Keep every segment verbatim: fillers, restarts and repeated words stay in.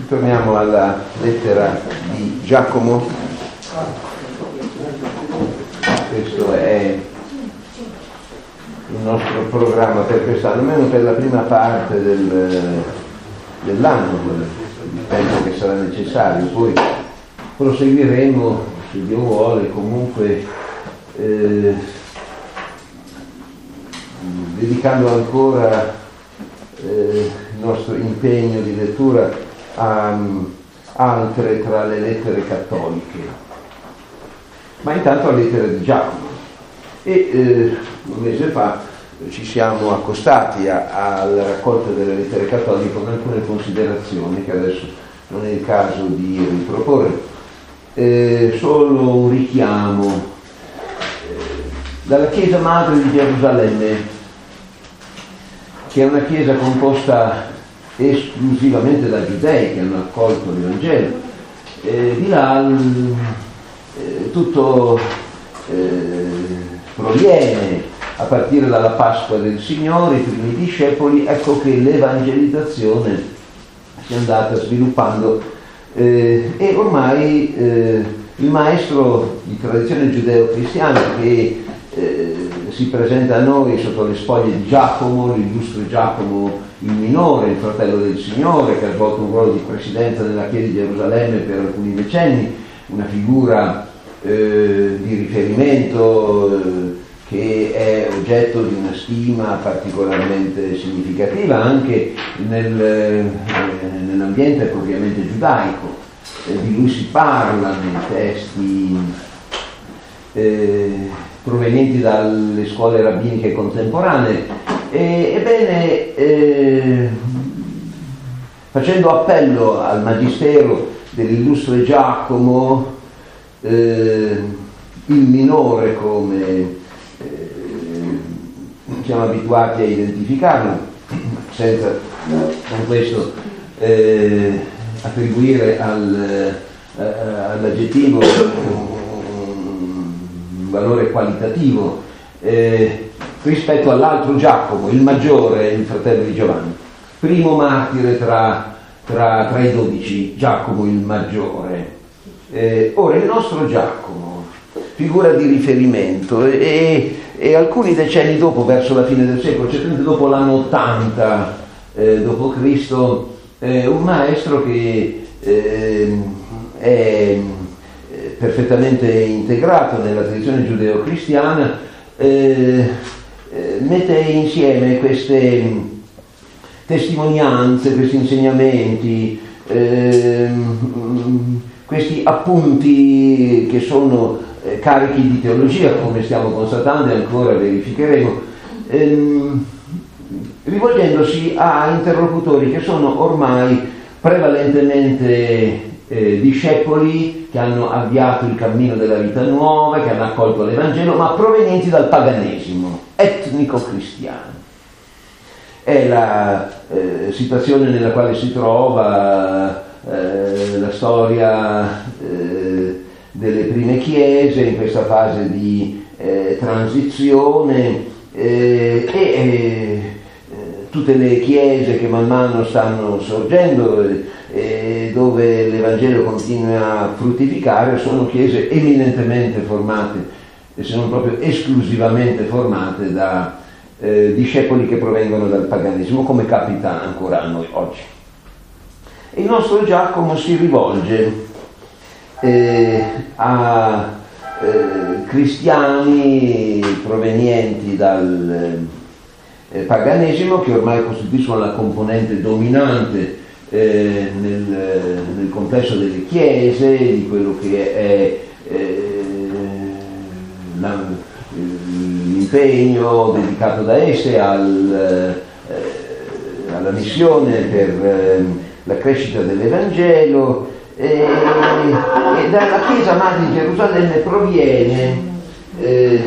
Torniamo alla lettera di Giacomo. Questo è il nostro programma per quest'anno, almeno per la prima parte del, dell'anno, il tempo che sarà necessario. Poi proseguiremo, se Dio vuole, comunque eh, dedicando ancora eh, il nostro impegno di lettura a um, altre tra le lettere cattoliche, ma intanto la lettera di Giacomo. E eh, un mese fa ci siamo accostati a, alla raccolta delle lettere cattoliche con alcune considerazioni che adesso non è il caso di riproporre. Eh, solo un richiamo eh, dalla Chiesa Madre di Gerusalemme, che è una chiesa composta esclusivamente da giudei che hanno accolto l'Evangelo. Eh, di là eh, tutto eh, proviene a partire dalla Pasqua del Signore, i primi discepoli. Ecco che l'evangelizzazione si è andata sviluppando eh, e ormai eh, il maestro di tradizione giudeo-cristiana che eh, si presenta a noi sotto le spoglie di Giacomo, l'illustre Giacomo il minore, il fratello del Signore, che ha svolto un ruolo di presidenza nella Chiesa di Gerusalemme per alcuni decenni, una figura eh, di riferimento eh, che è oggetto di una stima particolarmente significativa anche nel, eh, nell'ambiente propriamente giudaico. Eh, di lui si parla nei testi eh, provenienti dalle scuole rabbiniche contemporanee. E, ebbene, eh, facendo appello al magistero dell'illustre Giacomo, eh, il minore, come eh, siamo abituati a identificarlo, senza con questo eh, attribuire al, eh, all'aggettivo un valore qualitativo, eh, rispetto all'altro Giacomo, il maggiore, il fratello di Giovanni, primo martire tra, tra, tra i dodici, Giacomo il maggiore. Eh, ora il nostro Giacomo, figura di riferimento, e, e alcuni decenni dopo, verso la fine del secolo, certamente dopo l'anno ottanta eh, dopo Cristo, eh, un maestro che eh, è perfettamente integrato nella tradizione giudeo-cristiana, eh, mette insieme queste testimonianze, questi insegnamenti, ehm, questi appunti che sono eh, carichi di teologia, come stiamo constatando e ancora verificheremo, ehm, rivolgendosi a interlocutori che sono ormai prevalentemente eh, discepoli che hanno avviato il cammino della vita nuova, che hanno accolto l'Evangelo, ma provenienti dal paganesimo etnico-cristiano. È la eh, situazione nella quale si trova eh, la storia eh, delle prime chiese in questa fase di eh, transizione eh, e eh, tutte le chiese che man mano stanno sorgendo e eh, dove l'Evangelo continua a fruttificare sono chiese eminentemente formate, se non proprio esclusivamente formate da eh, discepoli che provengono dal paganesimo, come capita ancora a noi oggi. E il nostro Giacomo si rivolge eh, a eh, cristiani provenienti dal eh, paganesimo, che ormai costituiscono la componente dominante eh, nel, nel complesso delle chiese, di quello che è eh, La, l'impegno dedicato da esse al, eh, alla missione per eh, la crescita dell'Evangelo, e, e dalla Chiesa Madre di Gerusalemme proviene eh,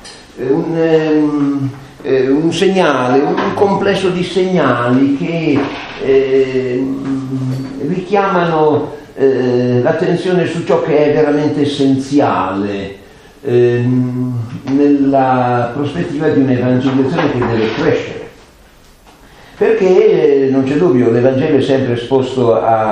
un, eh, un segnale, un complesso di segnali che eh, richiamano eh, l'attenzione su ciò che è veramente essenziale nella prospettiva di un'evangelizzazione che deve crescere, perché non c'è dubbio, l'Evangelo è sempre esposto a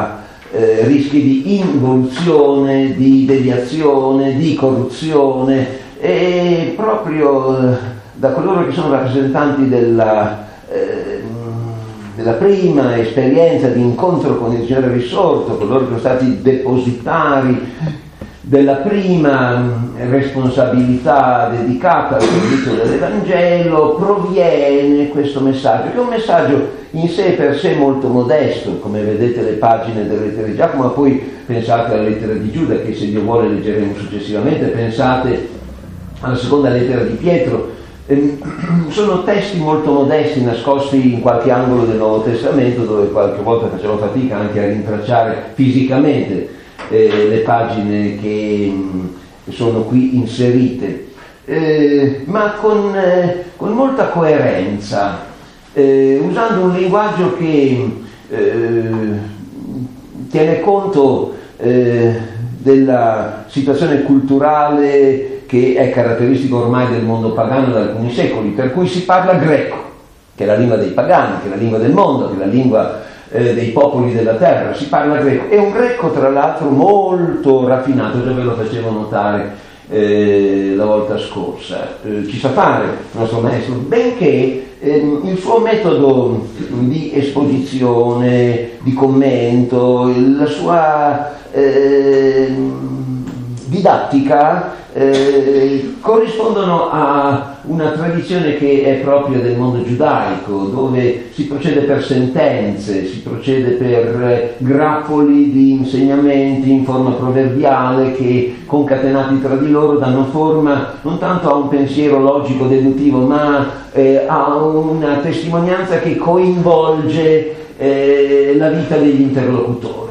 eh, rischi di involuzione, di deviazione, di corruzione, e proprio eh, da coloro che sono rappresentanti della, eh, della prima esperienza di incontro con il Signore risorto, coloro che sono stati depositari della prima responsabilità dedicata al servizio dell'Evangelo, proviene questo messaggio, che è un messaggio in sé per sé molto modesto, come vedete le pagine delle lettere di Giacomo, ma poi pensate alla lettera di Giuda, che se Dio vuole leggeremo successivamente, pensate alla seconda lettera di Pietro. Eh, sono testi molto modesti, nascosti in qualche angolo del Nuovo Testamento, dove qualche volta facciamo fatica anche a rintracciare fisicamente Eh, le pagine che mh, sono qui inserite, eh, ma con, eh, con molta coerenza, eh, usando un linguaggio che eh, tiene conto eh, della situazione culturale che è caratteristico ormai del mondo pagano da alcuni secoli, per cui si parla greco, che è la lingua dei pagani, che è la lingua del mondo, che è la lingua Eh, dei popoli della terra, si parla greco, è un greco tra l'altro molto raffinato, già ve lo facevo notare eh, la volta scorsa, eh, ci sa fare il nostro maestro, benché eh, il suo metodo di esposizione, di commento, la sua eh, didattica eh, corrispondono a una tradizione che è propria del mondo giudaico, dove si procede per sentenze, si procede per grappoli di insegnamenti in forma proverbiale che, concatenati tra di loro, danno forma non tanto a un pensiero logico deduttivo, ma eh, a una testimonianza che coinvolge eh, la vita degli interlocutori.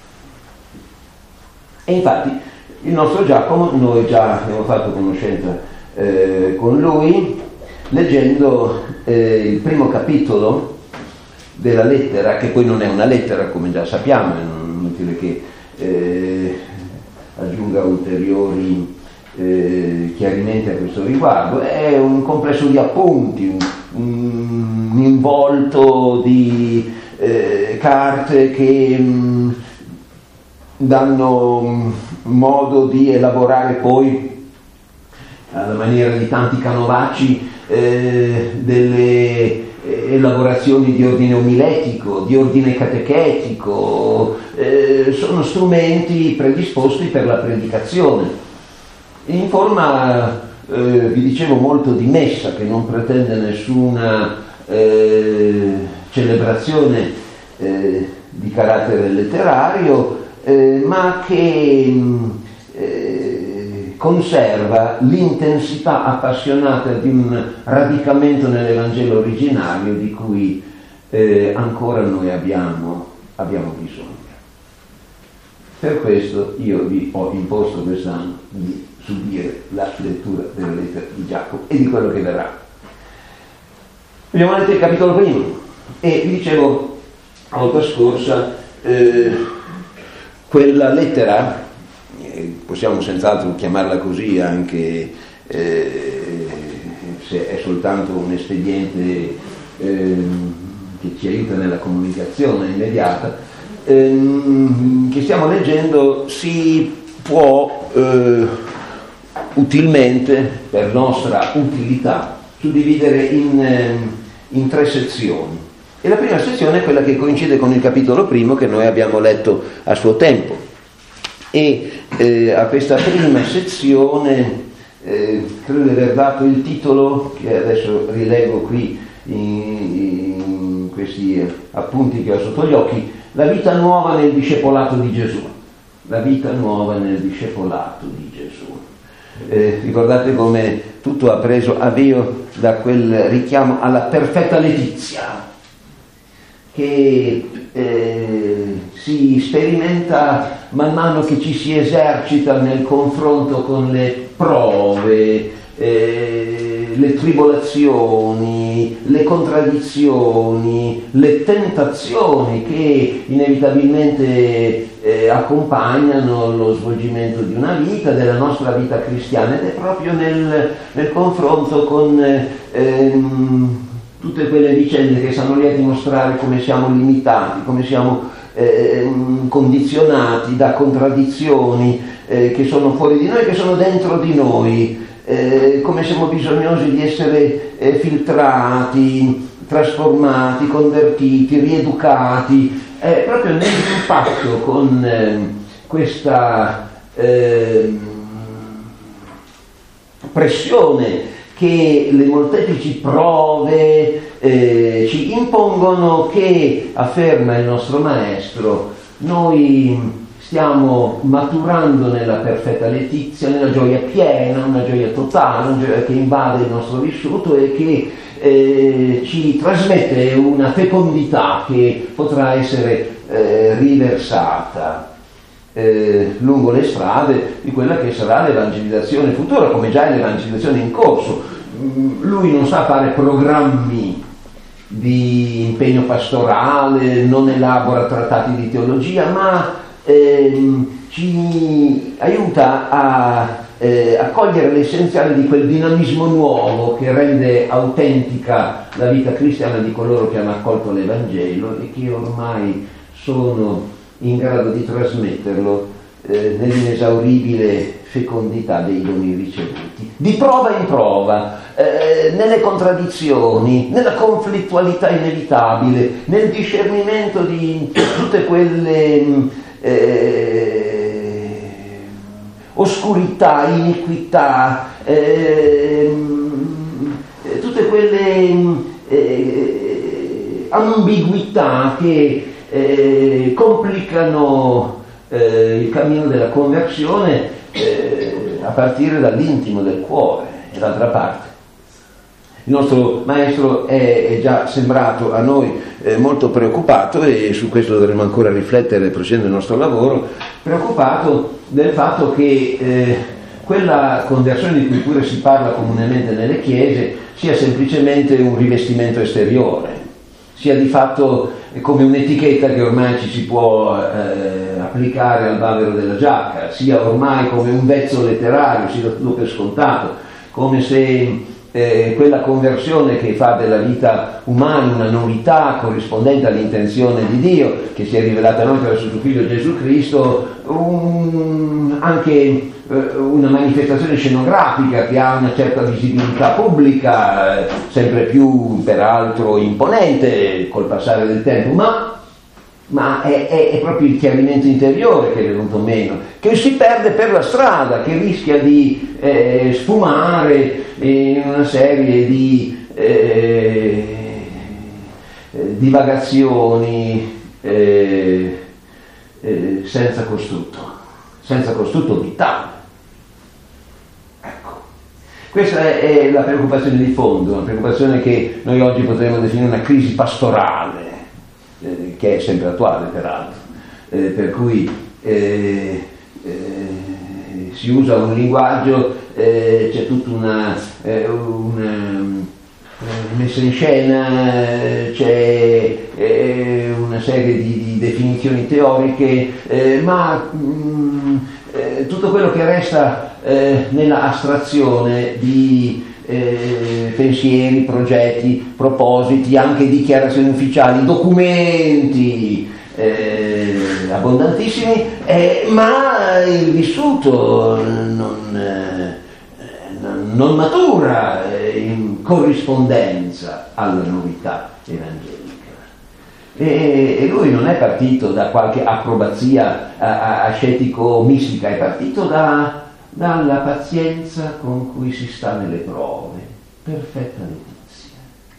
E infatti il nostro Giacomo, noi già abbiamo fatto conoscenza eh, con lui, leggendo eh, il primo capitolo della lettera, che poi non è una lettera, come già sappiamo, è inutile che eh, aggiunga ulteriori eh, chiarimenti a questo riguardo, è un complesso di appunti, un, un involto di eh, carte che mh, danno modo di elaborare poi, alla maniera di tanti canovacci, eh, delle elaborazioni di ordine omiletico, di ordine catechetico, eh, sono strumenti predisposti per la predicazione, in forma, eh, vi dicevo, molto dimessa, che non pretende nessuna eh, celebrazione eh, di carattere letterario, Eh, ma che eh, conserva l'intensità appassionata di un radicamento nell'Evangelo originario di cui eh, ancora noi abbiamo, abbiamo bisogno. Per questo io vi ho imposto quest'anno di subire la lettura della lettera di Giacomo e di quello che verrà. Abbiamo letto il capitolo primo e vi dicevo la volta scorsa, eh, quella lettera, eh, possiamo senz'altro chiamarla così anche eh, se è soltanto un espediente eh, che ci aiuta nella comunicazione immediata, ehm, che stiamo leggendo, si può eh, utilmente, per nostra utilità, suddividere in, eh, in tre sezioni. E la prima sezione è quella che coincide con il capitolo primo che noi abbiamo letto a suo tempo. E eh, a questa prima sezione eh, credo di aver dato il titolo, che adesso rilego qui in, in questi appunti che ho sotto gli occhi: la vita nuova nel discepolato di Gesù. La vita nuova nel discepolato di Gesù. Eh, ricordate come tutto ha preso avvio da quel richiamo alla perfetta letizia, che eh, si sperimenta man mano che ci si esercita nel confronto con le prove, eh, le tribolazioni, le contraddizioni, le tentazioni che inevitabilmente eh, accompagnano lo svolgimento di una vita, della nostra vita cristiana, ed è proprio nel, nel confronto con ehm, tutte quelle vicende che stanno lì a dimostrare come siamo limitati, come siamo eh, condizionati da contraddizioni eh, che sono fuori di noi, che sono dentro di noi, eh, come siamo bisognosi di essere eh, filtrati, trasformati, convertiti, rieducati, eh, proprio nell'impatto con eh, questa eh, pressione che le molteplici prove eh, ci impongono, che, afferma il nostro maestro, noi stiamo maturando nella perfetta letizia, nella gioia piena, una gioia totale, una gioia che invade il nostro vissuto e che eh, ci trasmette una fecondità che potrà essere eh, riversata Eh, lungo le strade di quella che sarà l'evangelizzazione futura, come già è l'evangelizzazione in corso. Lui non sa fare programmi di impegno pastorale, non elabora trattati di teologia, ma ehm, ci aiuta a, eh, a cogliere l'essenziale di quel dinamismo nuovo che rende autentica la vita cristiana di coloro che hanno accolto l'Evangelo e che ormai sono in grado di trasmetterlo eh, nell'inesauribile fecondità dei doni ricevuti, di prova in prova, eh, nelle contraddizioni, nella conflittualità inevitabile, nel discernimento di tutte quelle eh, oscurità, iniquità, eh, tutte quelle eh, ambiguità che Eh, complicano eh, il cammino della conversione eh, a partire dall'intimo del cuore. E d'altra parte il nostro maestro è, è già sembrato a noi eh, molto preoccupato, e su questo dovremo ancora riflettere procedendo il nostro lavoro, preoccupato del fatto che eh, quella conversione di cui pure si parla comunemente nelle chiese sia semplicemente un rivestimento esteriore, sia di fatto come un'etichetta che ormai ci si può eh, applicare al bavero della giacca, sia ormai come un vezzo letterario, si dà tutto per scontato, come se eh, quella conversione che fa della vita umana una novità corrispondente all'intenzione di Dio, che si è rivelata a noi attraverso suo Figlio Gesù Cristo, un, anche eh, una manifestazione scenografica che ha una certa visibilità pubblica, eh, sempre più peraltro imponente col passare del tempo, ma ma è, è, è proprio il chiarimento interiore che è venuto meno, che si perde per la strada, che rischia di eh, sfumare in una serie di eh, divagazioni eh, eh, senza costrutto, senza costrutto vitale. Ecco, questa è, è la preoccupazione di fondo, una preoccupazione che noi oggi potremmo definire una crisi pastorale, Eh, che è sempre attuale peraltro, eh, per cui eh, eh, si usa un linguaggio, eh, c'è tutta una, eh, una messa in scena, c'è eh, una serie di, di definizioni teoriche, eh, ma mh, eh, tutto quello che resta eh, nella astrazione di Eh, pensieri, progetti, propositi, anche dichiarazioni ufficiali, documenti eh, abbondantissimi, eh, ma il vissuto non, eh, non matura eh, in corrispondenza alla novità evangelica. E, e lui non è partito da qualche acrobazia ascetico-mistica, è partito da dalla pazienza con cui si sta nelle prove, perfetta letizia.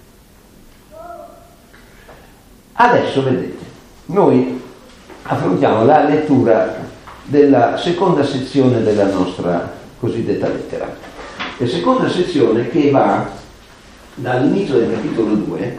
Adesso vedete, noi affrontiamo la lettura della seconda sezione della nostra cosiddetta lettera. La seconda sezione che va dall'inizio del capitolo due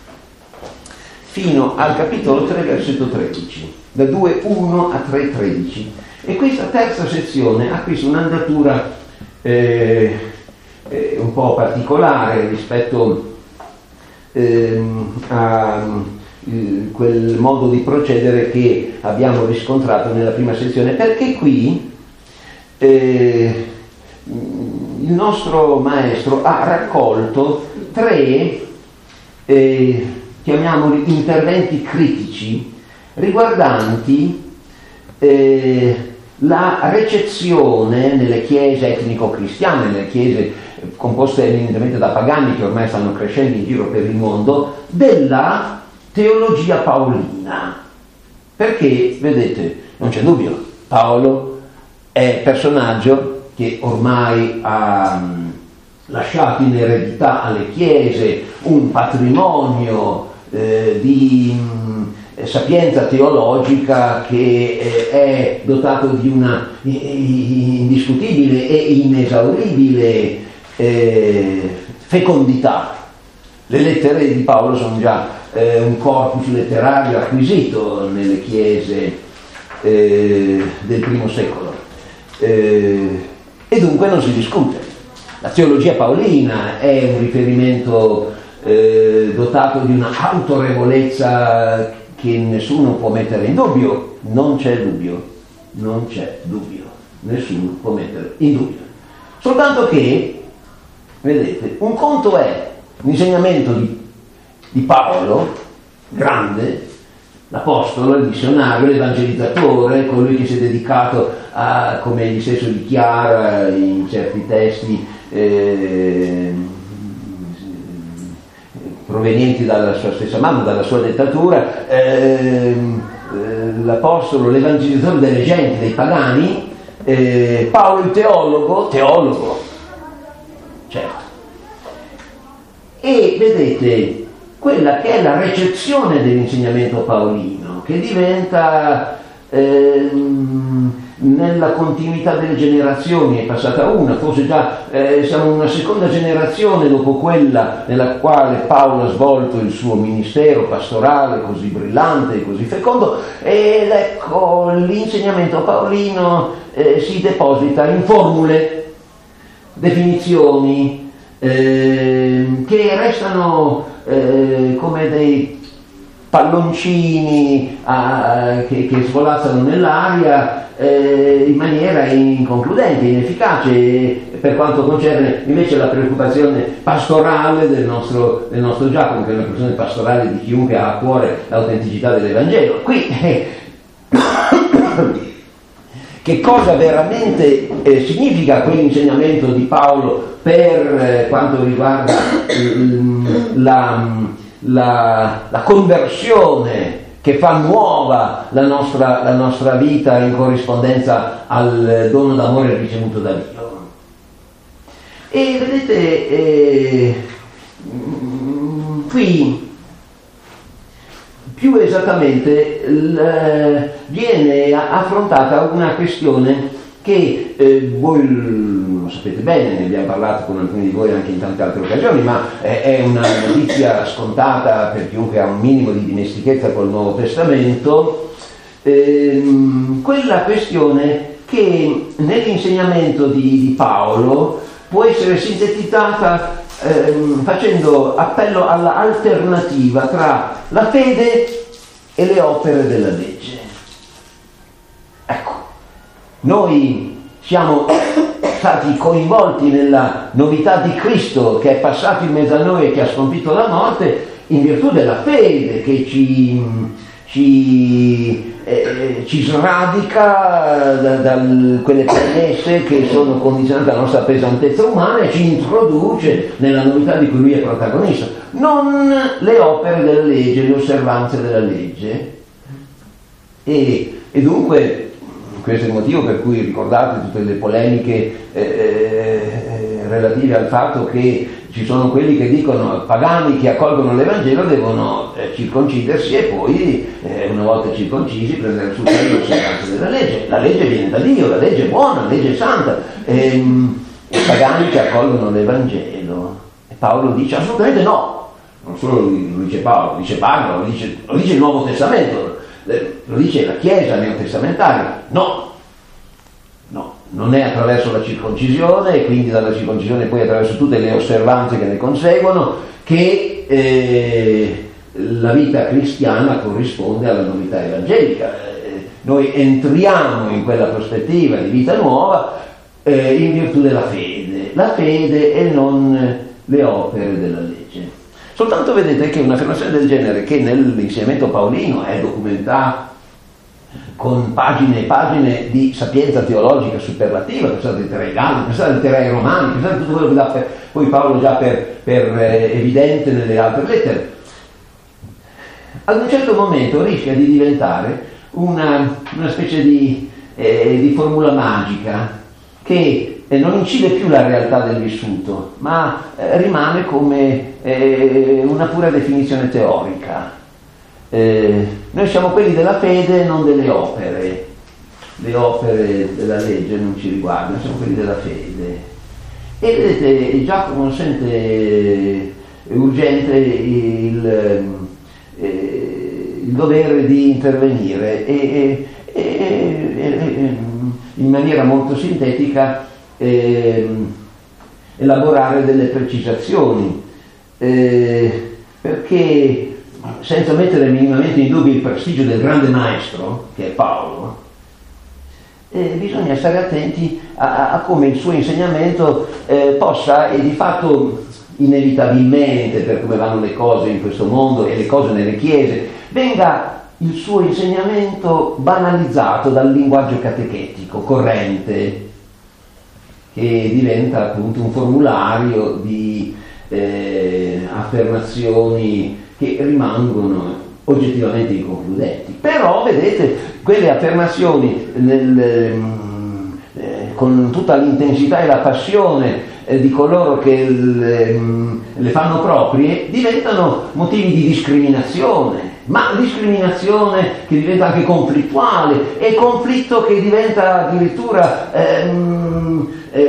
fino al capitolo tre, versetto tredici, da due uno a tre tredici. E questa terza sezione ha qui un'andatura eh, eh, un po' particolare rispetto eh, a eh, quel modo di procedere che abbiamo riscontrato nella prima sezione, perché qui eh, il nostro maestro ha raccolto tre, eh, chiamiamoli interventi critici, riguardanti eh, la recezione nelle chiese etnico-cristiane, nelle chiese composte eminentemente da pagani che ormai stanno crescendo in giro per il mondo, della teologia paolina. Perché, vedete, non c'è dubbio, Paolo è personaggio che ormai ha lasciato in eredità alle chiese un patrimonio eh, di mh, sapienza teologica che eh, è dotato di una indiscutibile e inesauribile eh, fecondità. Le lettere di Paolo sono già eh, un corpus letterario acquisito nelle chiese eh, del primo secolo eh, e dunque non si discute. La teologia paolina è un riferimento eh, dotato di una autorevolezza che nessuno può mettere in dubbio. Non c'è dubbio, non c'è dubbio, nessuno può mettere in dubbio. Soltanto che, vedete, un conto è l'insegnamento di, di Paolo, grande, l'apostolo, il missionario, l'evangelizzatore, colui che si è dedicato a, come egli stesso dichiara in certi testi eh, provenienti dalla sua stessa mano, dalla sua dettatura, eh, l'apostolo, l'evangelizzatore delle genti, dei pagani, eh, Paolo il teologo, teologo, certo. E vedete, quella che è la recezione dell'insegnamento paolino, che diventa ehm, nella continuità delle generazioni, è passata una, forse già eh, siamo in una seconda generazione dopo quella nella quale Paolo ha svolto il suo ministero pastorale così brillante e così fecondo, ed ecco l'insegnamento paolino eh, si deposita in formule, definizioni, Eh, che restano eh, come dei palloncini ah, che, che svolazzano nell'aria eh, in maniera inconcludente, inefficace per quanto concerne invece la preoccupazione pastorale del nostro, del nostro Giacomo, che è una preoccupazione pastorale di chiunque ha a cuore l'autenticità dell'Evangelo. Qui eh, che cosa veramente eh, significa quell'insegnamento di Paolo per eh, quanto riguarda mm, la, la, la conversione che fa nuova la nostra, la nostra vita in corrispondenza al dono d'amore ricevuto da Dio. E vedete, eh, qui più esattamente l, viene affrontata una questione che eh, voi lo sapete bene, ne abbiamo parlato con alcuni di voi anche in tante altre occasioni, ma eh, è una notizia scontata per chiunque ha un minimo di dimestichezza col Nuovo Testamento, ehm, quella questione che nell'insegnamento di, di Paolo può essere sintetizzata ehm, facendo appello alla alternativa tra la fede e le opere della legge. Ecco, noi siamo stati coinvolti nella novità di Cristo che è passato in mezzo a noi e che ha sconfitto la morte in virtù della fede che ci, ci, eh, ci sradica da, da quelle premesse che sono condizionate dalla nostra pesantezza umana e ci introduce nella novità di cui lui è protagonista. Non le opere della legge, le osservanze della legge. E, e dunque questo è il motivo per cui ricordate tutte le polemiche eh, eh, relative al fatto che ci sono quelli che dicono pagani che accolgono l'Evangelo devono eh, circoncidersi e poi eh, una volta circoncisi prendere sul serio l'osservanza della legge. La legge viene da Dio, la legge è buona, la legge è santa. E, i pagani che accolgono l'Evangelo, e Paolo dice assolutamente no. Non solo lo dice Paolo, lo dice Paolo, lo dice, lo dice il Nuovo Testamento, lo dice la Chiesa neotestamentaria. No, no, non è attraverso la circoncisione e quindi dalla circoncisione poi attraverso tutte le osservanze che ne conseguono che eh, la vita cristiana corrisponde alla novità evangelica. Eh, noi entriamo in quella prospettiva di vita nuova eh, in virtù della fede, la fede e non le opere della legge. Soltanto vedete che un'affermazione del genere, che nell'insegnamento paolino è documentata con pagine e pagine di sapienza teologica superlativa, pensate ai terrei galli, pensate ai terrei romani, pensate a tutto quello che dà per, poi Paolo già per, per eh, evidente nelle altre lettere, ad un certo momento rischia di diventare una, una specie di, eh, di formula magica che eh, non incide più la realtà del vissuto, ma eh, rimane come eh, una pura definizione teorica. Eh, noi siamo quelli della fede, non delle opere. Le opere della legge non ci riguardano, siamo quelli della fede. E vedete, Giacomo sente urgente il, eh, il dovere di intervenire e, e, e, e in maniera molto sintetica eh, elaborare delle precisazioni, eh, perché senza mettere minimamente in dubbio il prestigio del grande maestro, che è Paolo, eh, bisogna stare attenti a, a come il suo insegnamento eh, possa, e di fatto inevitabilmente, per come vanno le cose in questo mondo e le cose nelle chiese, venga il suo insegnamento banalizzato dal linguaggio catechetico corrente, che diventa appunto un formulario di eh, affermazioni che rimangono oggettivamente inconcludenti. Però vedete, quelle affermazioni nel, eh, con tutta l'intensità e la passione eh, di coloro che le, le fanno proprie, diventano motivi di discriminazione, ma discriminazione che diventa anche conflittuale, e conflitto che diventa addirittura ehm,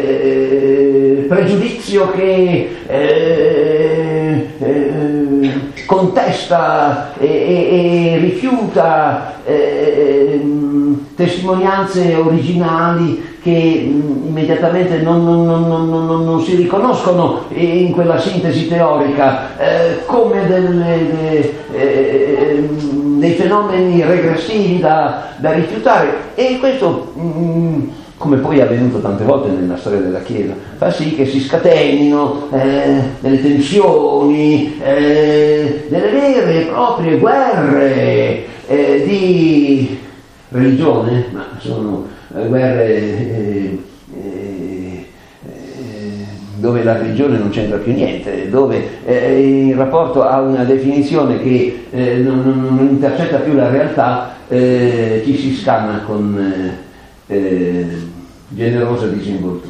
eh, pregiudizio che eh, eh, contesta e, e, e rifiuta eh, testimonianze originali che mh, immediatamente non, non, non, non, non, non si riconoscono in quella sintesi teorica eh, come delle, de, eh, dei fenomeni regressivi da, da rifiutare, e questo mh, come poi è avvenuto tante volte nella storia della Chiesa, fa sì che si scatenino eh, delle tensioni, eh, delle vere e proprie guerre eh, di religione, ma sono eh, guerre eh, eh, dove la religione non c'entra più niente, dove eh, in rapporto a una definizione che eh, non, non, non intercetta più la realtà, eh, ci si scanna con eh, eh, generosa disinvoltura.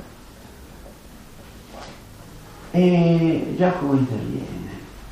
E Giacomo interviene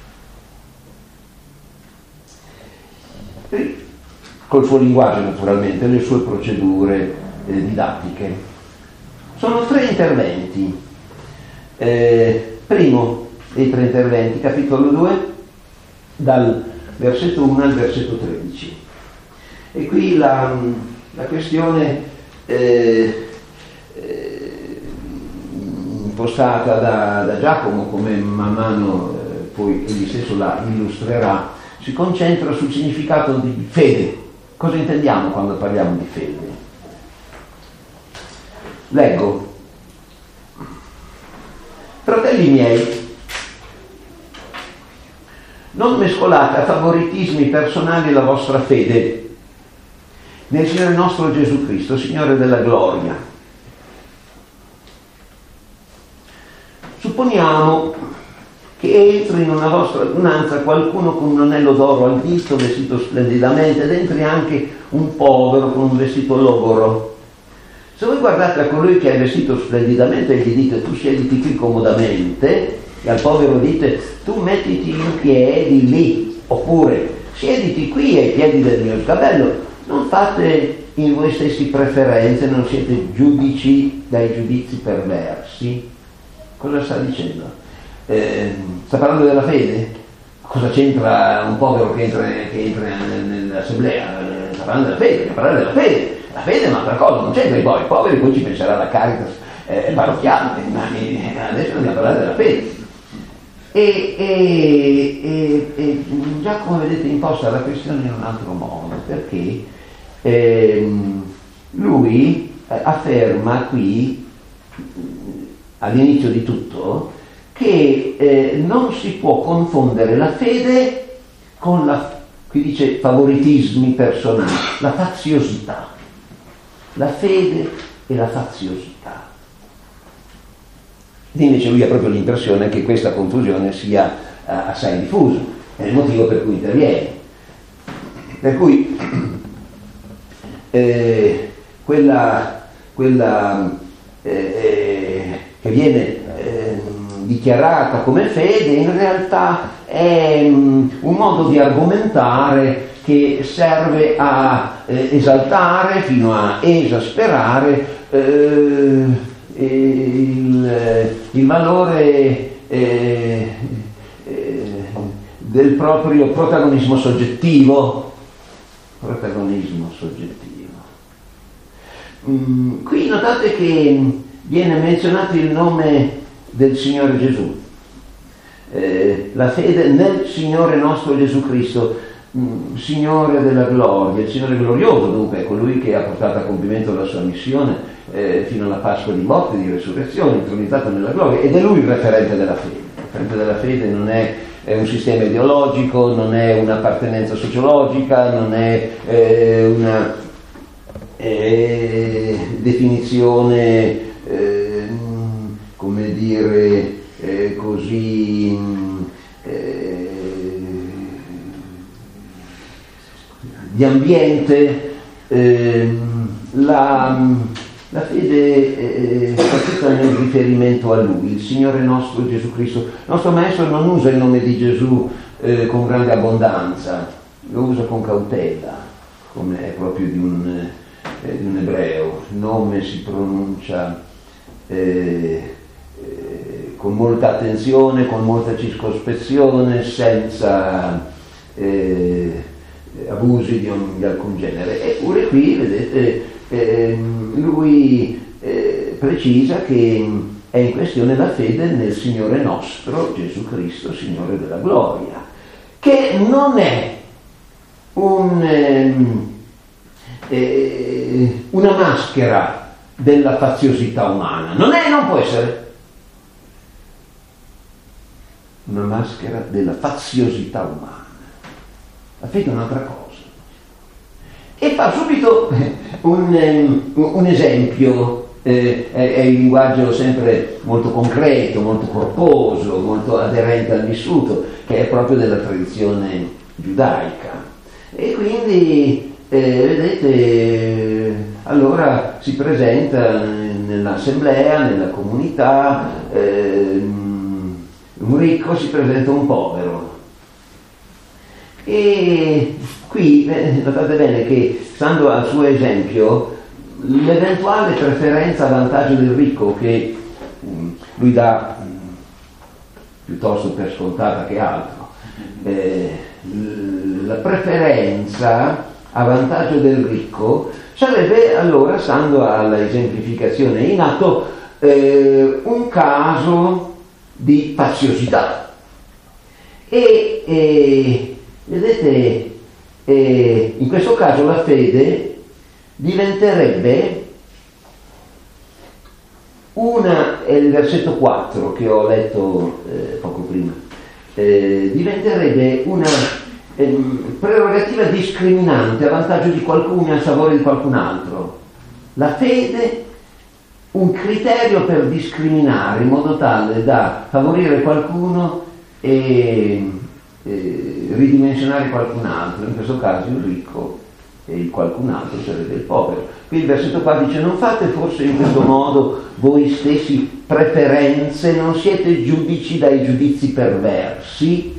col suo linguaggio, naturalmente, le sue procedure eh, didattiche. Sono tre interventi. Eh, primo dei tre interventi, capitolo due, dal versetto uno al versetto tredici. E qui la, la questione eh, eh, impostata da, da Giacomo, come man mano eh, poi egli stesso la illustrerà, si concentra sul significato di fede. Cosa intendiamo quando parliamo di fede? Leggo. Fratelli miei, non mescolate a favoritismi personali la vostra fede nel Signore nostro Gesù Cristo, Signore della gloria. Supponiamo che entri in una vostra adunanza qualcuno con un anello d'oro al dito, vestito splendidamente, ed entri anche un povero con un vestito logoro. Se voi guardate a colui che è vestito splendidamente e gli dite tu siediti qui comodamente, e al povero dite tu mettiti in piedi lì, oppure siediti qui ai piedi del mio sgabello, non fate in voi stessi preferenze, non siete giudici dai giudizi perversi. Cosa sta dicendo? Eh, sta parlando della fede? Cosa c'entra un povero che entra, che entra nell'assemblea? Sta parlando della fede, sta parlando della fede. La fede è un'altra cosa, non c'entra i poveri, i poveri poi ci penserà la Caritas eh, parrocchiale, ma adesso dobbiamo parlare della fede. E, e, e, e già come vedete imposta la questione in un altro modo, perché ehm, lui afferma qui all'inizio di tutto che eh, non si può confondere la fede con la, qui dice favoritismi personali, la faziosità. La fede e la faziosità. E invece lui ha proprio l'impressione che questa confusione sia uh, assai diffusa, è il motivo per cui interviene. Per cui eh, quella, quella eh, che viene eh, dichiarata come fede in realtà è um, un modo di argomentare che serve a eh, esaltare fino a esasperare eh, il, il valore eh, eh, del proprio protagonismo soggettivo. Protagonismo soggettivo. Mm, qui notate che viene menzionato il nome del Signore Gesù, eh, la fede nel Signore nostro Gesù Cristo. Signore della gloria, il Signore glorioso, dunque è colui che ha portato a compimento la sua missione eh, fino alla Pasqua di morte e di resurrezione, intronizzato nella gloria, ed è lui il referente della fede. Il referente della fede non è, è un sistema ideologico, non è un'appartenenza sociologica, non è eh, una eh, definizione eh, come dire eh, così eh, di ambiente. eh, la, la fede è tutta nel riferimento a Lui, il Signore nostro Gesù Cristo. Il nostro Maestro non usa il nome di Gesù eh, con grande abbondanza, lo usa con cautela, come è proprio di un, eh, di un ebreo. Il nome si pronuncia eh, eh, con molta attenzione, con molta circospezione, senza eh, abusi di, un, di alcun genere. Eppure qui vedete eh, lui eh, precisa che è in questione la fede nel Signore nostro Gesù Cristo, Signore della gloria, che non è un, ehm, eh, una maschera della faziosità umana, non è, non può essere una maschera della faziosità umana. La fede è un'altra cosa. E fa subito un, un esempio, eh, è, è il linguaggio sempre molto concreto, molto corposo, molto aderente al vissuto, che è proprio della tradizione giudaica. E quindi, eh, vedete, allora si presenta nell'assemblea, nella comunità, eh, un ricco si presenta un povero. E qui eh, notate bene che, stando al suo esempio, l'eventuale preferenza a vantaggio del ricco, che mh, lui dà mh, piuttosto per scontata che altro, eh, la preferenza a vantaggio del ricco sarebbe allora, stando alla esemplificazione in atto, eh, un caso di faziosità. E eh, vedete, eh, in questo caso la fede diventerebbe una, è il versetto quattro che ho letto eh, poco prima, eh, diventerebbe una eh, prerogativa discriminante a vantaggio di qualcuno e a favore di qualcun altro. La fede, un criterio per discriminare in modo tale da favorire qualcuno e Eh, ridimensionare qualcun altro, in questo caso il ricco, e il qualcun altro sarebbe il povero. Qui il versetto qua dice: non fate forse in questo modo voi stessi preferenze, non siete giudici dai giudizi perversi.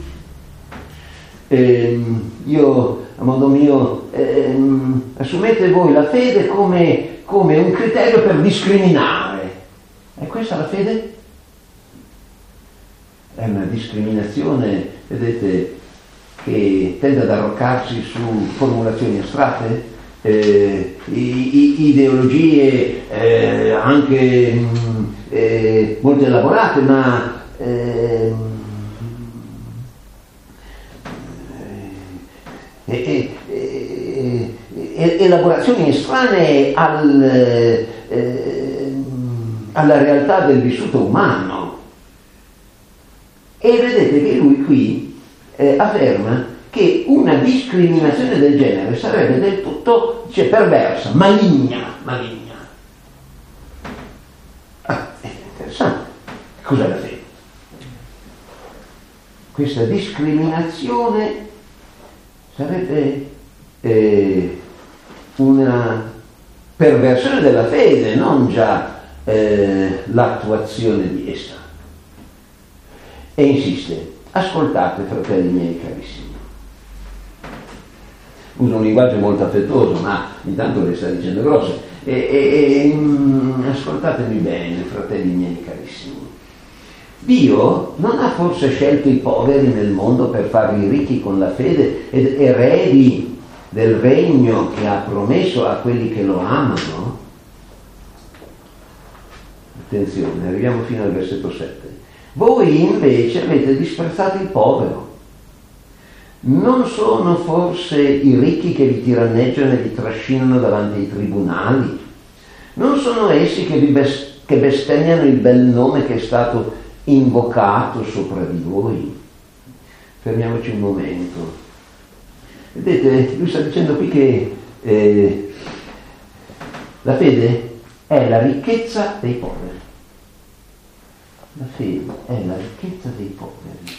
Eh, io a modo mio ehm, assumete voi la fede come, come un criterio per discriminare. È questa la fede? È una discriminazione, vedete, che tende ad arroccarsi su formulazioni astratte, eh, i, i, ideologie eh, anche mh, eh, molto elaborate, ma eh, eh, eh, eh, elaborazioni estranee al, eh, alla realtà del vissuto umano. E vedete che lui qui eh, afferma che una discriminazione del genere sarebbe del tutto, cioè, perversa, maligna, maligna. Ah, è interessante. Cos'è la fede? Questa discriminazione sarebbe eh, una perversione della fede, non già eh, l'attuazione di essa. E insiste: ascoltate, fratelli miei carissimi. Usa un linguaggio molto affettuoso, ma intanto le sta dicendo grosse. E, e, e, mm, ascoltatemi bene, fratelli miei carissimi. Dio non ha forse scelto i poveri nel mondo per farli ricchi con la fede ed eredi del regno che ha promesso a quelli che lo amano? Attenzione, arriviamo fino al versetto sette. Voi invece avete disprezzato il povero. Non sono forse i ricchi che vi tiranneggiano e vi trascinano davanti ai tribunali? Non sono essi che, vi bes- che bestemmiano il bel nome che è stato invocato sopra di voi? Fermiamoci un momento. Vedete, lui sta dicendo qui che eh, la fede è la ricchezza dei poveri. La fede è la ricchezza dei poveri.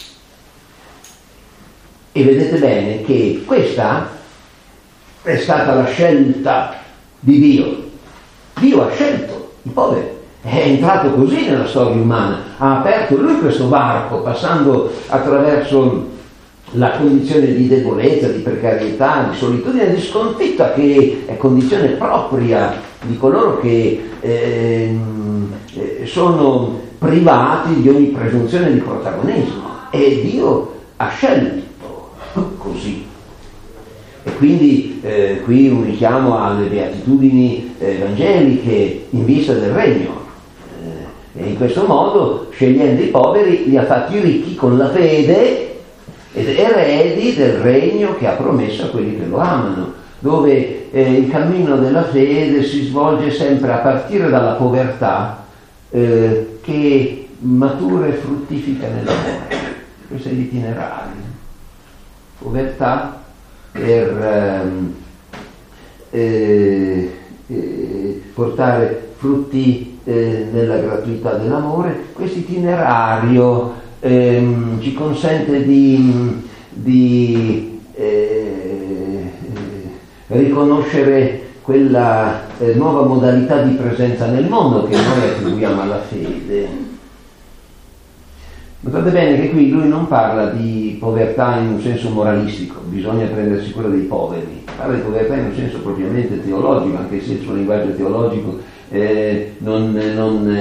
E vedete bene che questa è stata la scelta di Dio. Dio ha scelto i poveri. È entrato così nella storia umana, ha aperto lui questo varco, passando attraverso la condizione di debolezza, di precarietà, di solitudine, di sconfitta, che è condizione propria di coloro che eh, sono privati di ogni presunzione di protagonismo. E Dio ha scelto così. E quindi eh, qui un richiamo alle beatitudini evangeliche in vista del regno. E in questo modo, scegliendo i poveri, li ha fatti ricchi con la fede ed eredi del regno che ha promesso a quelli che lo amano, dove eh, il cammino della fede si svolge sempre a partire dalla povertà eh, che matura e fruttifica nell'amore. Questo è l'itinerario. Povertà per ehm, eh, eh, portare frutti Eh, nella gratuità dell'amore. Questo itinerario ehm, ci consente di, di eh, riconoscere quella eh, nuova modalità di presenza nel mondo che noi attribuiamo alla fede. Notate bene che qui lui non parla di povertà in un senso moralistico, bisogna prendersi cura dei poveri, parla di povertà in un senso propriamente teologico, anche se il suo linguaggio teologico Eh, non, non,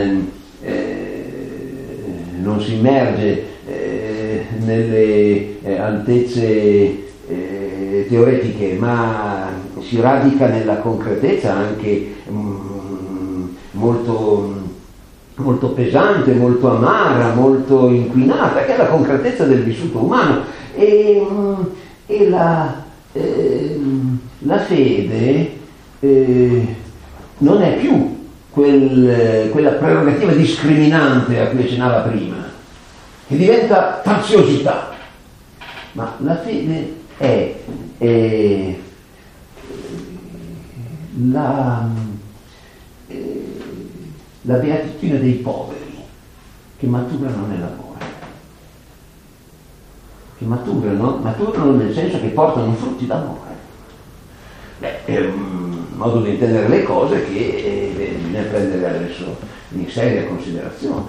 eh, non si immerge eh, nelle eh, altezze eh, teoretiche, ma si radica nella concretezza anche mm, molto, molto pesante, molto amara, molto inquinata, che è la concretezza del vissuto umano. E, e la, eh, la fede eh, non è più Quel, quella prerogativa discriminante a cui accennava prima, che diventa faziosità, ma la fede è, è la, è la beatitudine dei poveri che maturano nell'amore, che maturano, maturano nel senso che portano frutti d'amore. Beh, è un modo di intendere le cose che eh, bisogna prendere adesso in seria considerazione.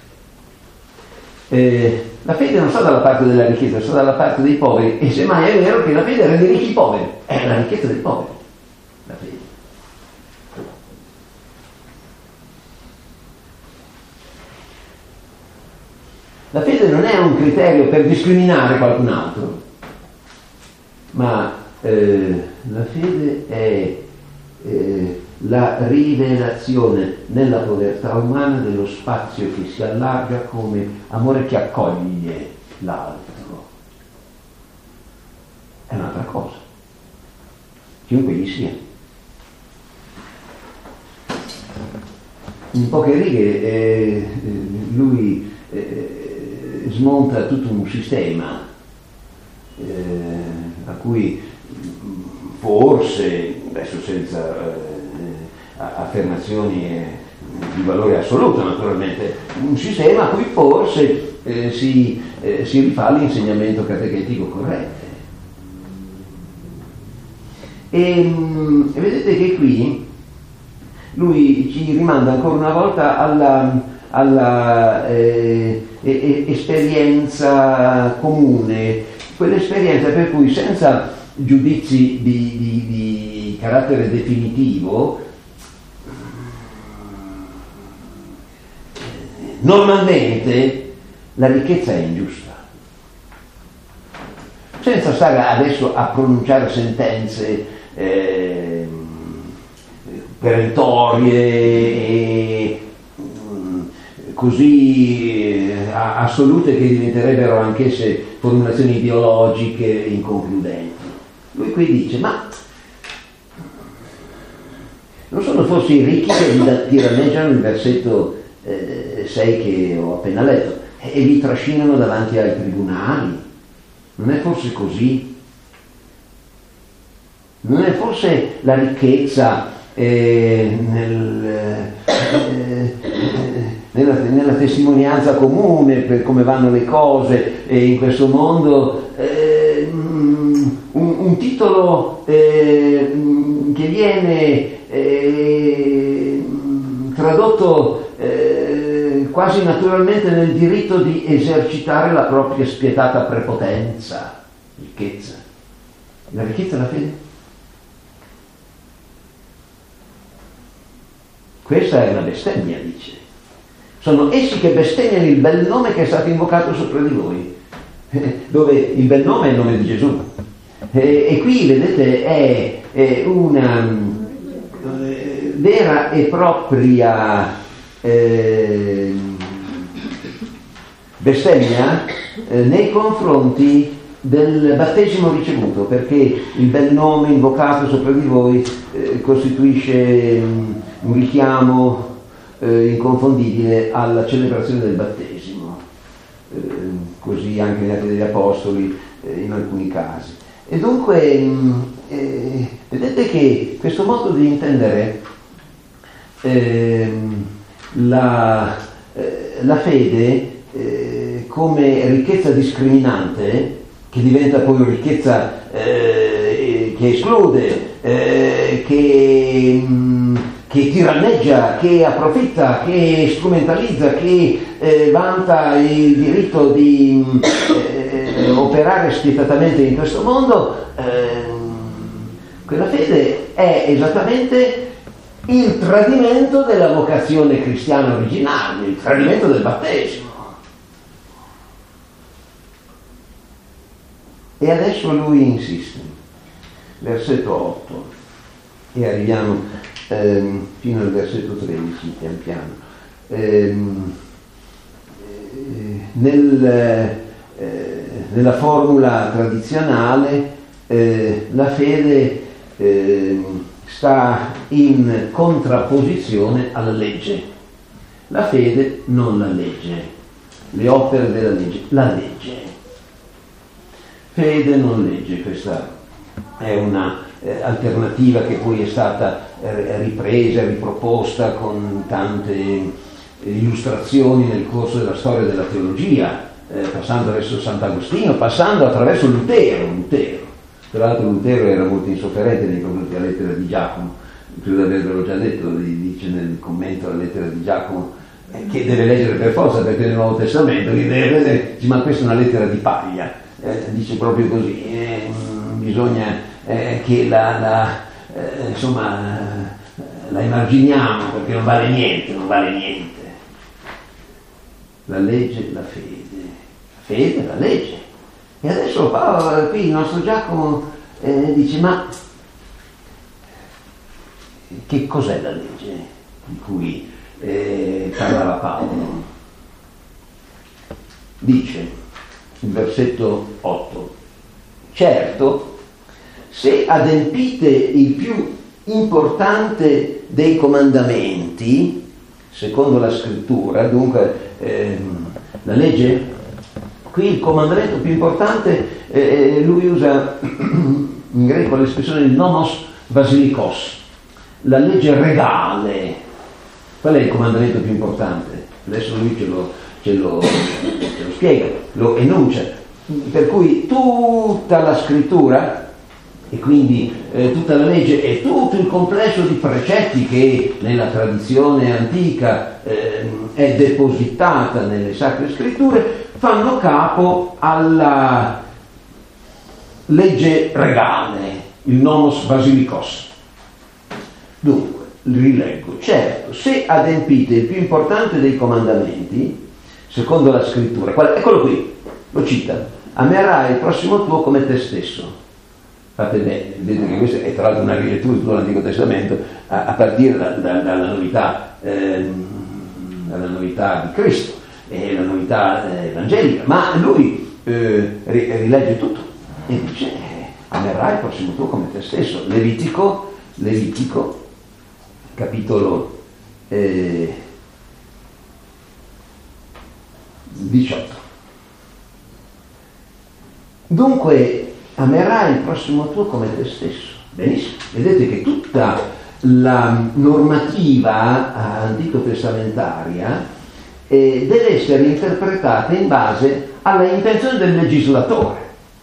Eh, la fede non sta dalla parte della ricchezza, sta dalla parte dei poveri, e semmai è vero che la fede rende ricchi i poveri, è la ricchezza dei poveri, la fede. La fede non è un criterio per discriminare qualcun altro, ma eh, la fede è eh, la rivelazione nella povertà umana dello spazio che si allarga come amore che accoglie l'altro. È un'altra cosa, chiunque gli sia. In poche righe eh, lui eh, eh, smonta tutto un sistema eh, a cui forse, adesso senza eh, affermazioni eh, di valore assoluto naturalmente, un sistema a cui forse eh, si, eh, si rifà l'insegnamento catechetico corretto. E, e vedete che qui lui ci rimanda ancora una volta alla, alla eh, eh, esperienza comune, quell'esperienza per cui senza giudizi di, di, di carattere definitivo, normalmente la ricchezza è ingiusta. Senza stare adesso a pronunciare sentenze eh, perentorie e così eh, assolute che diventerebbero anch'esse formulazioni ideologiche inconcludenti. Lui qui dice, ma non sono forse i ricchi che tiranneggiano il versetto eh, sei che ho appena letto e vi trascinano davanti ai tribunali? Non è forse così? Non è forse la ricchezza eh, nel, eh, nella, nella testimonianza comune per come vanno le cose eh, in questo mondo eh, un, un titolo eh, che viene eh, tradotto eh, quasi naturalmente nel diritto di esercitare la propria spietata prepotenza, ricchezza. La ricchezza è la fede? Questa è una bestemmia, dice. Sono essi che bestemmiano il bel nome che è stato invocato sopra di voi, dove il bel nome è il nome di Gesù. E, e qui, vedete, è, è una eh, vera e propria eh, bestemmia eh, nei confronti del battesimo ricevuto, perché il bel nome invocato sopra di voi eh, costituisce um, un richiamo eh, inconfondibile alla celebrazione del battesimo, eh, così anche negli Atti degli Apostoli eh, in alcuni casi. E dunque mh, eh, vedete che questo modo di intendere eh, la, eh, la fede eh, come ricchezza discriminante, che diventa poi ricchezza eh, che esclude, eh, che, mh, che tiranneggia, che approfitta, che strumentalizza, che eh, vanta il diritto di eh, operare spietatamente in questo mondo, eh, quella fede è esattamente il tradimento della vocazione cristiana originaria, il tradimento del battesimo. E adesso lui insiste, versetto otto, e arriviamo ehm, fino al versetto tredici, pian piano. Ehm, eh, nel, eh, nella formula tradizionale eh, la fede eh, sta in contrapposizione alla legge. La fede non la legge, le opere della legge, la legge. Fede non legge, questa è una eh, alternativa che poi è stata eh, ripresa, riproposta con tante eh, illustrazioni nel corso della storia della teologia, eh, passando verso Sant'Agostino, passando attraverso Lutero. Lutero. Tra l'altro Lutero era molto insofferente nei confronti della lettera di Giacomo, credo di avervelo già detto, dice nel commento alla lettera di Giacomo, eh, che deve leggere per forza perché nel Nuovo Testamento, che deve vedere, dice, ma questa è una lettera di paglia. Eh, dice proprio così, eh, bisogna eh, che la, la eh, insomma eh, la emarginiamo perché non vale niente, non vale niente. La legge, la fede, la fede, la legge. E adesso Paolo, qui il nostro Giacomo eh, dice, ma che cos'è la legge di cui eh, parlava Paolo? Dice il versetto otto, certo, se adempite il più importante dei comandamenti, secondo la scrittura, dunque ehm, la legge Qui il comandamento più importante, eh, lui usa in greco l'espressione il nomos basilikos, la legge regale. Qual è il comandamento più importante? Adesso lui ce lo, ce lo, ce lo spiega, lo enuncia. Per cui tutta la scrittura, e quindi eh, tutta la legge e tutto il complesso di precetti che nella tradizione antica eh, è depositata nelle sacre scritture, fanno capo alla legge regale, il nomos basilikos. Dunque, rileggo: certo, se adempite il più importante dei comandamenti, secondo la scrittura, qual- eccolo qui, lo cita: amerai il prossimo tuo come te stesso. Fate bene, vedete che questa è tra l'altro una rilettura di tutto l'Antico Testamento a, a partire da, da, dalla, novità, ehm, dalla novità di Cristo e la novità eh, evangelica, ma lui eh, rilegge tutto e dice eh, amerai il prossimo tuo come te stesso. Levitico, Levitico capitolo eh, diciotto. Dunque amerai il prossimo tuo come te stesso. Benissimo, vedete che tutta la normativa antico-testamentaria eh, deve essere interpretata in base alla intenzione del legislatore.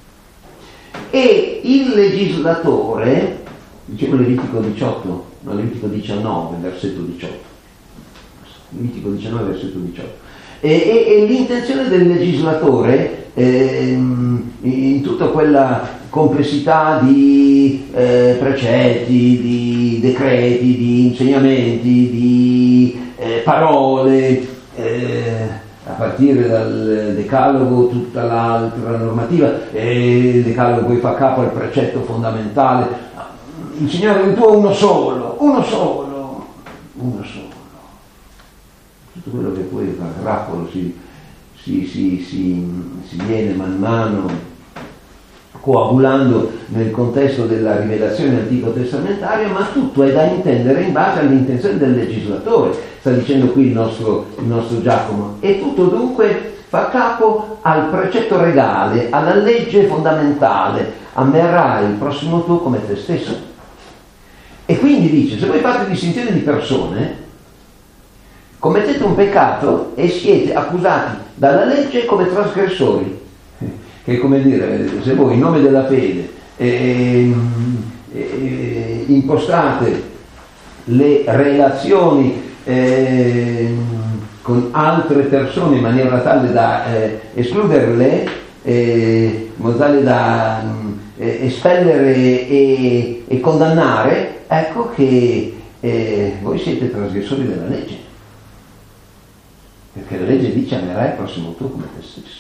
E il legislatore, dicevo Levitico diciotto, no, Levitico diciannove, versetto diciotto. Levitico diciannove, versetto diciotto. E, e, e l'intenzione del legislatore ehm, in tutta quella complessità di eh, precetti, di decreti, di insegnamenti, di eh, parole, eh, a partire dal decalogo tutta l'altra normativa, e il decalogo poi fa capo al precetto fondamentale: il Signore il tuo uno solo, uno solo, uno solo. Tutto quello che poi fa grappolo si, si, si, si, si viene man mano coagulando nel contesto della rivelazione antico-testamentaria, ma tutto è da intendere in base all'intenzione del legislatore, sta dicendo qui il nostro, il nostro Giacomo, e tutto dunque fa capo al precetto regale, alla legge fondamentale: amerai il prossimo tuo come te stesso. E quindi dice: se voi fate distinzione di persone, commettete un peccato e siete accusati dalla legge come trasgressori. Che è come dire, se voi in nome della fede eh, eh, impostate le relazioni eh, con altre persone in maniera tale da eh, escluderle, eh, in modo tale da eh, espellere e, e condannare, ecco che eh, voi siete trasgressori della legge. Perché la legge dice: amerai il prossimo tuo come te stesso.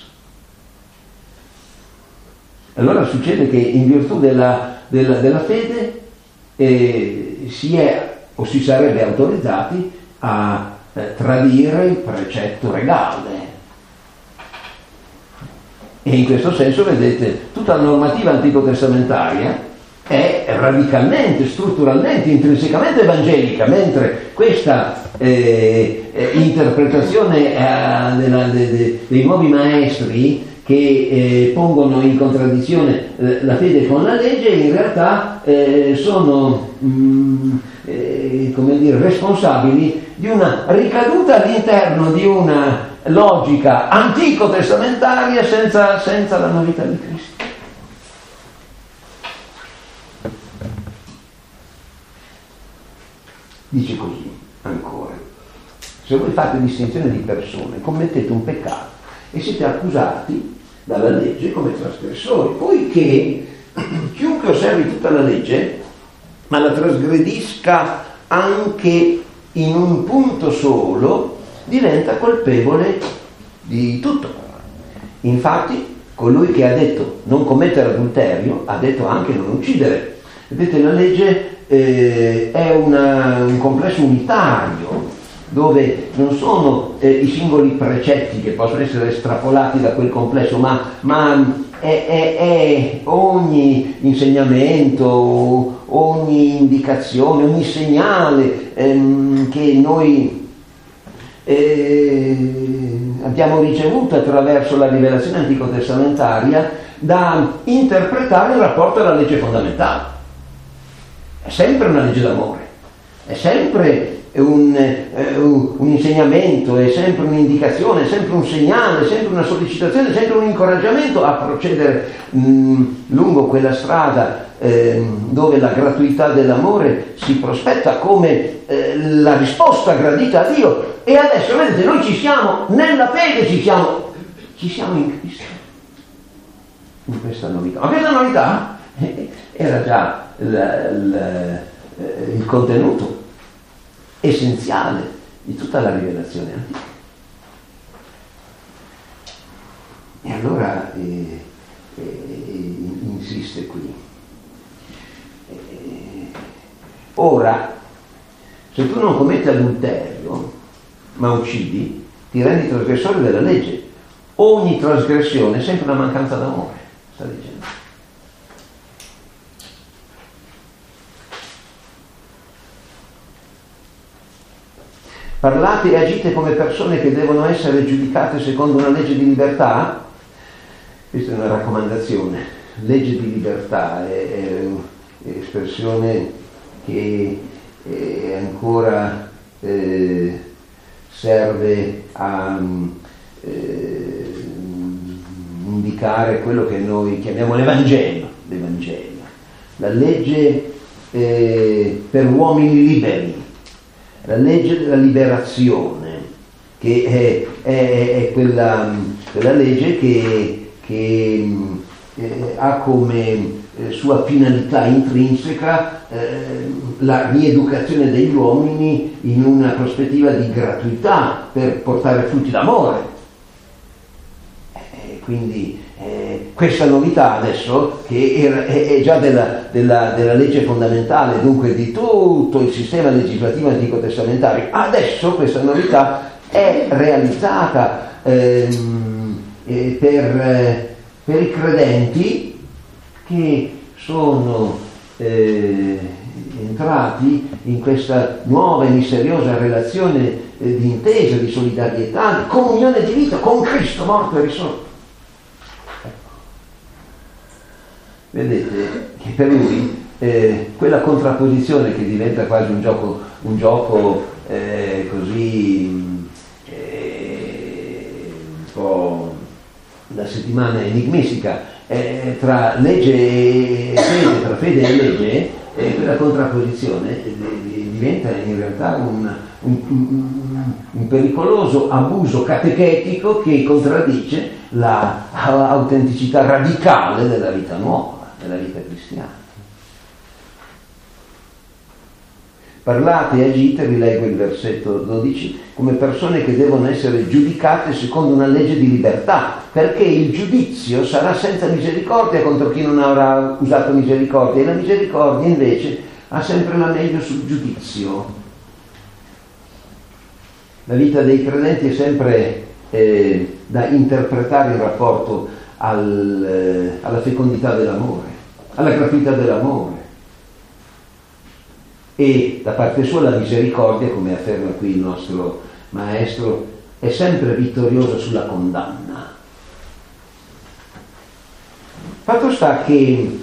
Allora succede che in virtù della, della, della fede eh, si è o si sarebbe autorizzati a eh, tradire il precetto regale. E in questo senso, vedete, tutta la normativa antico-testamentaria è radicalmente, strutturalmente, intrinsecamente evangelica, mentre questa eh, eh, interpretazione eh, della, de, de, dei nuovi maestri che eh, pongono in contraddizione eh, la fede con la legge, in realtà eh, sono mh, eh, come dire, responsabili di una ricaduta all'interno di una logica antico-testamentaria senza, senza la novità di Cristo. Dice così ancora: se voi fate distinzione di persone, commettete un peccato e siete accusati dalla legge come trasgressori, poiché chiunque osservi tutta la legge ma la trasgredisca anche in un punto solo diventa colpevole di tutto. Infatti colui che ha detto non commettere adulterio ha detto anche non uccidere. Vedete, la legge eh, è una, un complesso unitario, dove non sono eh, i singoli precetti che possono essere estrapolati da quel complesso, ma, ma è, è, è ogni insegnamento, ogni indicazione, ogni segnale ehm, che noi eh, abbiamo ricevuto attraverso la rivelazione antico-testamentaria da interpretare in rapporto alla legge fondamentale. È sempre una legge d'amore, è sempre un, eh, un insegnamento, è sempre un'indicazione, è sempre un segnale, è sempre una sollecitazione, è sempre un incoraggiamento a procedere mh, lungo quella strada eh, dove la gratuità dell'amore si prospetta come eh, la risposta gradita a Dio. E adesso vedete, noi ci siamo nella fede, ci siamo, ci siamo in Cristo, in questa novità. Ma questa novità eh, era già il, il, il contenuto essenziale di tutta la rivelazione antica. E allora eh, eh, insiste qui. Eh, ora, se tu non commetti adulterio, ma uccidi, ti rendi trasgressore della legge. Ogni trasgressione è sempre una mancanza d'amore, sta dicendo. Parlate e agite come persone che devono essere giudicate secondo una legge di libertà. Questa è una raccomandazione. Legge di libertà è, è espressione che è ancora eh, serve a eh, indicare quello che noi chiamiamo l'Evangelo. l'Evangelo. La legge eh, per uomini liberi. La legge della liberazione, che è, è, è quella, quella legge che, che eh, ha come eh, sua finalità intrinseca eh, la rieducazione degli uomini in una prospettiva di gratuità per portare frutti d'amore. Eh, quindi eh, questa novità adesso, che era, è, è già della, della, della legge fondamentale, dunque di tutto il sistema legislativo antico-testamentario, adesso questa novità è realizzata ehm, eh, per, eh, per i credenti che sono eh, entrati in questa nuova e misteriosa relazione eh, di intesa, di solidarietà, di comunione di vita con Cristo morto e risorto. Vedete che per lui eh, quella contrapposizione che diventa quasi un gioco, un gioco eh, così eh, un po' da settimana enigmistica eh, tra legge e fede, tra fede e legge, eh, quella contrapposizione eh, diventa in realtà un, un, un, un pericoloso abuso catechetico che contraddice la autenticità radicale della vita nuova, della vita cristiana. Parlate e agite, vi leggo il versetto dodici, come persone che devono essere giudicate secondo una legge di libertà, perché il giudizio sarà senza misericordia contro chi non avrà usato misericordia, e la misericordia invece ha sempre la meglio sul giudizio. La vita dei credenti è sempre eh, da interpretare in rapporto al, eh, alla fecondità dell'amore, alla gratuità dell'amore. E da parte sua la misericordia, come afferma qui il nostro maestro, è sempre vittoriosa sulla condanna. Fatto sta che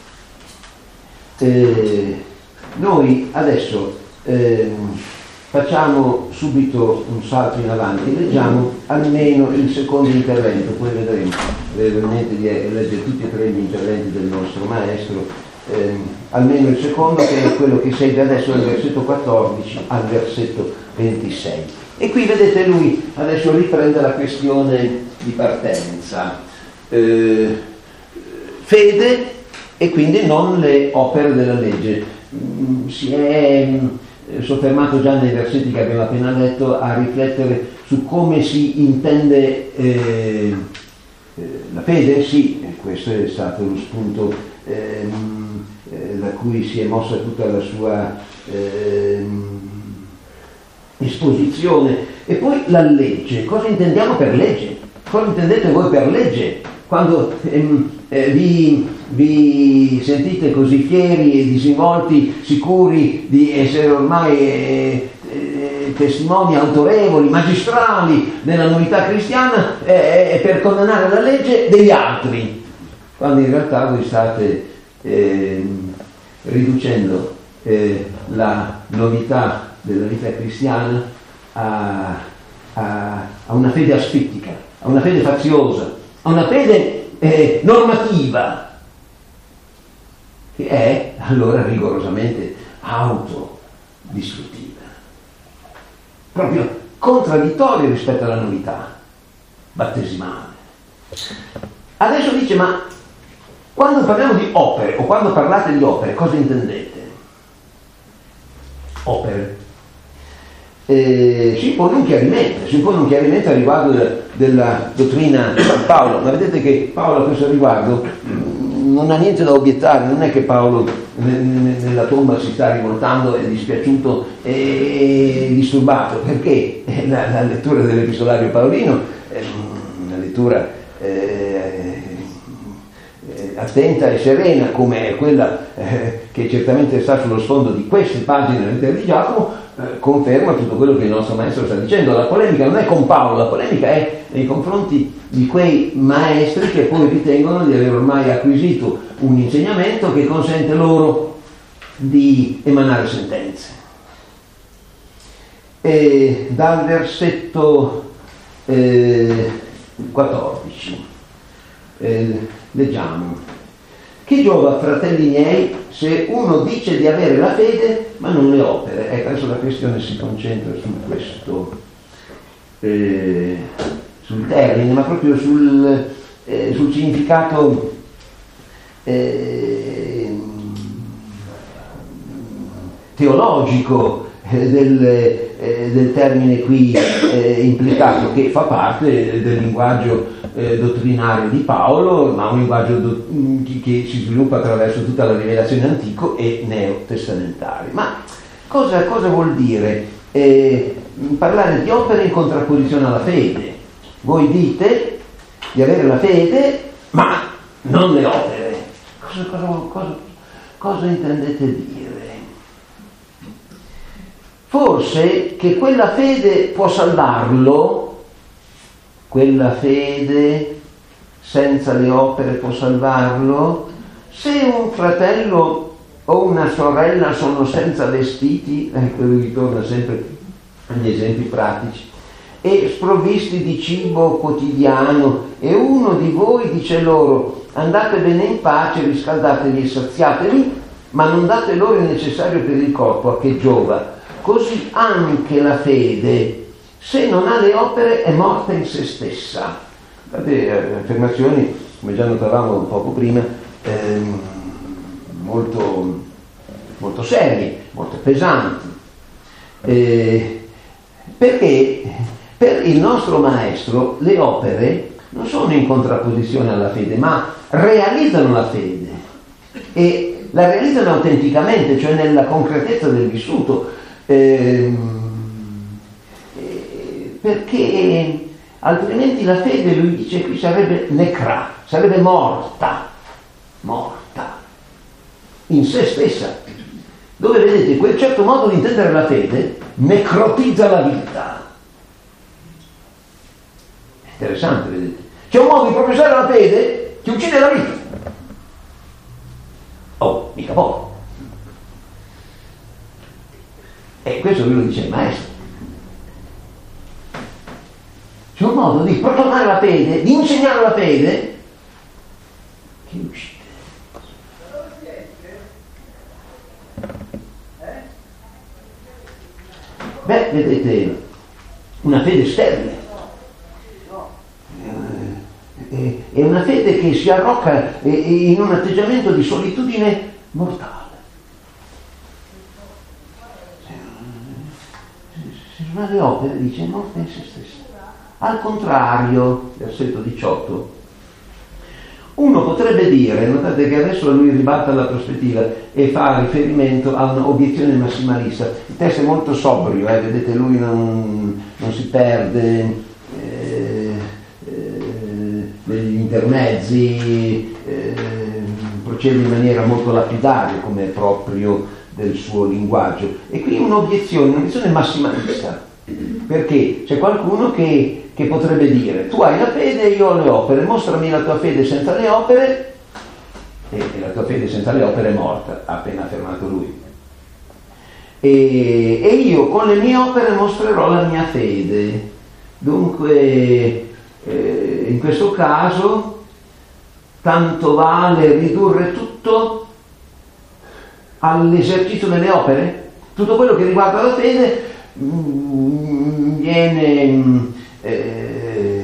eh, noi adesso eh, facciamo subito un salto in avanti, leggiamo almeno il secondo intervento, poi vedremo brevemente di leggere tutti e tre gli interventi del nostro maestro. Eh, almeno il secondo, che è quello che segue adesso dal versetto quattordici al versetto ventisei. E qui vedete lui adesso riprende la questione di partenza, eh, fede e quindi non le opere della legge. Mm, si è mm, soffermato già nei versetti che abbiamo appena letto a riflettere su come si intende eh, eh, la fede. Sì, questo è stato lo spunto ehm, eh, da cui si è mossa tutta la sua ehm, esposizione. E poi la legge, cosa intendiamo per legge? Cosa intendete voi per legge? Quando ehm, eh, vi, vi sentite così fieri e disinvolti, sicuri di essere ormai eh, eh, eh, testimoni autorevoli, magistrali della novità cristiana eh, per condannare la legge degli altri, quando in realtà voi state eh, riducendo eh, la novità della vita cristiana a, a, a una fede asfittica, a una fede faziosa, a una fede eh, normativa, che è allora rigorosamente autodistruttiva, proprio contraddittoria rispetto alla novità battesimale. Adesso dice, ma quando parliamo di opere o quando parlate di opere, cosa intendete? Opere. Eh, si impone un chiarimento, si impone un chiarimento a riguardo de, della dottrina di Paolo, ma vedete che Paolo a questo riguardo non ha niente da obiettare, non è che Paolo nella tomba si sta rivoltando, è dispiaciuto e disturbato, perché la, la lettura dell'epistolario paolino è una lettura eh, attenta e serena, come quella eh, che certamente sta sullo sfondo di queste pagine della lettera di Giacomo, eh, conferma tutto quello che il nostro maestro sta dicendo. La polemica non è con Paolo, la polemica è nei confronti di quei maestri che poi ritengono di aver ormai acquisito un insegnamento che consente loro di emanare sentenze. E dal versetto eh, quattordici eh, leggiamo: che giova, fratelli miei, se uno dice di avere la fede ma non le opere? Ecco, adesso la questione si concentra su questo eh, sul termine, ma proprio sul, eh, sul significato eh, teologico eh, del, eh, del termine qui eh, implicato, che fa parte del linguaggio eh, dottrinario di Paolo, ma un linguaggio do, che si sviluppa attraverso tutta la rivelazione antico e neotestamentaria. Ma cosa, cosa vuol dire eh, parlare di opere in contrapposizione alla fede? Voi dite di avere la fede, ma non le opere. Cosa, cosa, cosa, cosa intendete dire? Forse che quella fede può salvarlo, quella fede senza le opere può salvarlo, se un fratello o una sorella sono senza vestiti, ecco, lui ritorna sempre agli esempi pratici, e sprovvisti di cibo quotidiano, e uno di voi dice loro: andate bene in pace, riscaldatevi e saziatevi, ma non date loro il necessario per il corpo, a che giova? Così anche la fede, se non ha le opere, è morta in se stessa. Guardate, affermazioni, come già notavamo poco prima, ehm, molto, molto serie, molto pesanti. Eh, perché per il nostro maestro le opere non sono in contrapposizione alla fede, ma realizzano la fede e la realizzano autenticamente, cioè nella concretezza del vissuto, eh, eh, perché altrimenti la fede, lui dice qui, sarebbe necra, sarebbe morta, morta in se stessa, dove vedete quel certo modo di intendere la fede necrotizza la vita. Interessante, vedete? C'è un modo di professare la fede che uccide la vita. Oh, mica poco. E questo lui lo dice il maestro. C'è un modo di proclamare la fede, di insegnare la fede che uccide. Beh, vedete, una fede sterile. È una fede che si arrocca in un atteggiamento di solitudine mortale. Se non ha le opere, dice, è morta in se stessa. Al contrario, versetto diciotto, uno potrebbe dire, notate che adesso lui ribatta la prospettiva e fa riferimento a un'obiezione massimalista. Il testo è molto sobrio, eh? Vedete, lui non, non si perde eh, eh, negli intermezzi, eh, procede in maniera molto lapidaria, come è proprio del suo linguaggio. E qui un'obiezione, un'obiezione massimalista, perché c'è qualcuno che, che potrebbe dire: tu hai la fede e io ho le opere, mostrami la tua fede senza le opere, e, e la tua fede senza le opere è morta, ha appena affermato lui. E, e io con le mie opere mostrerò la mia fede. Dunque eh, in questo caso tanto vale ridurre tutto all'esercizio delle opere? Tutto quello che riguarda la fede mh, viene eh,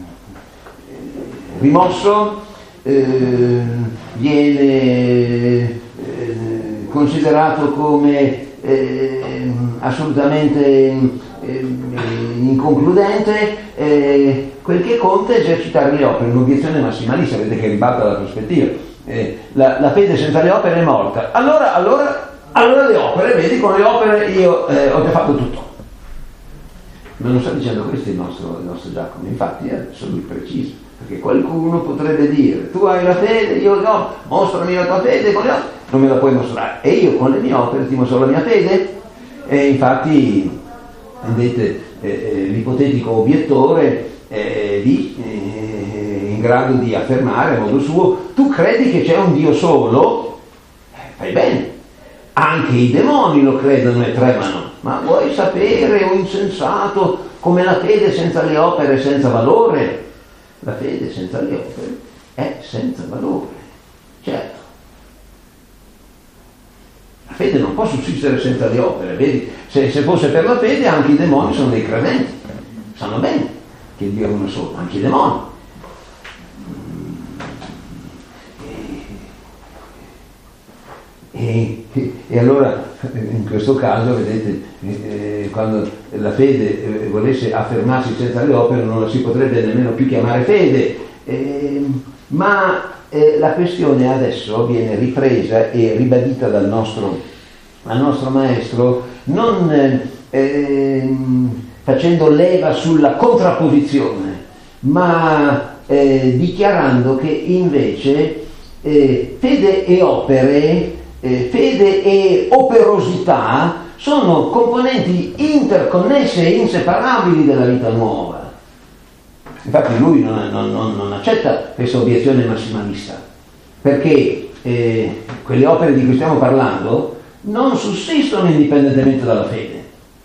rimosso, eh, viene eh, considerato come eh, assolutamente eh, inconcludente. Eh, quel che conta è esercitare le opere. Un'obiezione massimalista, vedete che ribalta la prospettiva. Eh, la, la fede senza le opere è morta. Allora, allora, allora le opere, vedi, con le opere io eh, ho già fatto tutto. Ma non sta dicendo questo il nostro, il nostro Giacomo, infatti adesso lui precisa, perché qualcuno potrebbe dire: tu hai la fede, io no, mostrami la tua fede, con le opere non me la puoi mostrare, e io con le mie opere ti mostro la mia fede. E infatti vedete eh, l'ipotetico obiettore eh, di, eh, in grado di affermare a modo suo: tu credi che c'è un Dio solo? Eh, fai bene, anche i demoni lo credono e tremano, ma vuoi sapere, o insensato, come la fede senza le opere è senza valore? La fede senza le opere è senza valore, certo. La fede non può sussistere senza le opere, vedi? Se, se fosse per la fede, anche i demoni sono dei credenti, sanno bene che Dio è uno solo, anche i demoni. E, e, e allora in questo caso, vedete, eh, quando la fede eh, volesse affermarsi senza le opere, non la si potrebbe nemmeno più chiamare fede. Eh, ma eh, la questione adesso viene ripresa e ribadita dal nostro, dal nostro maestro, non eh, eh, facendo leva sulla contrapposizione, ma eh, dichiarando che invece eh, fede e opere, eh, fede e operosità sono componenti interconnesse e inseparabili della vita nuova. Infatti lui non, non, non accetta questa obiezione massimalista, perché eh, quelle opere di cui stiamo parlando non sussistono indipendentemente dalla fede,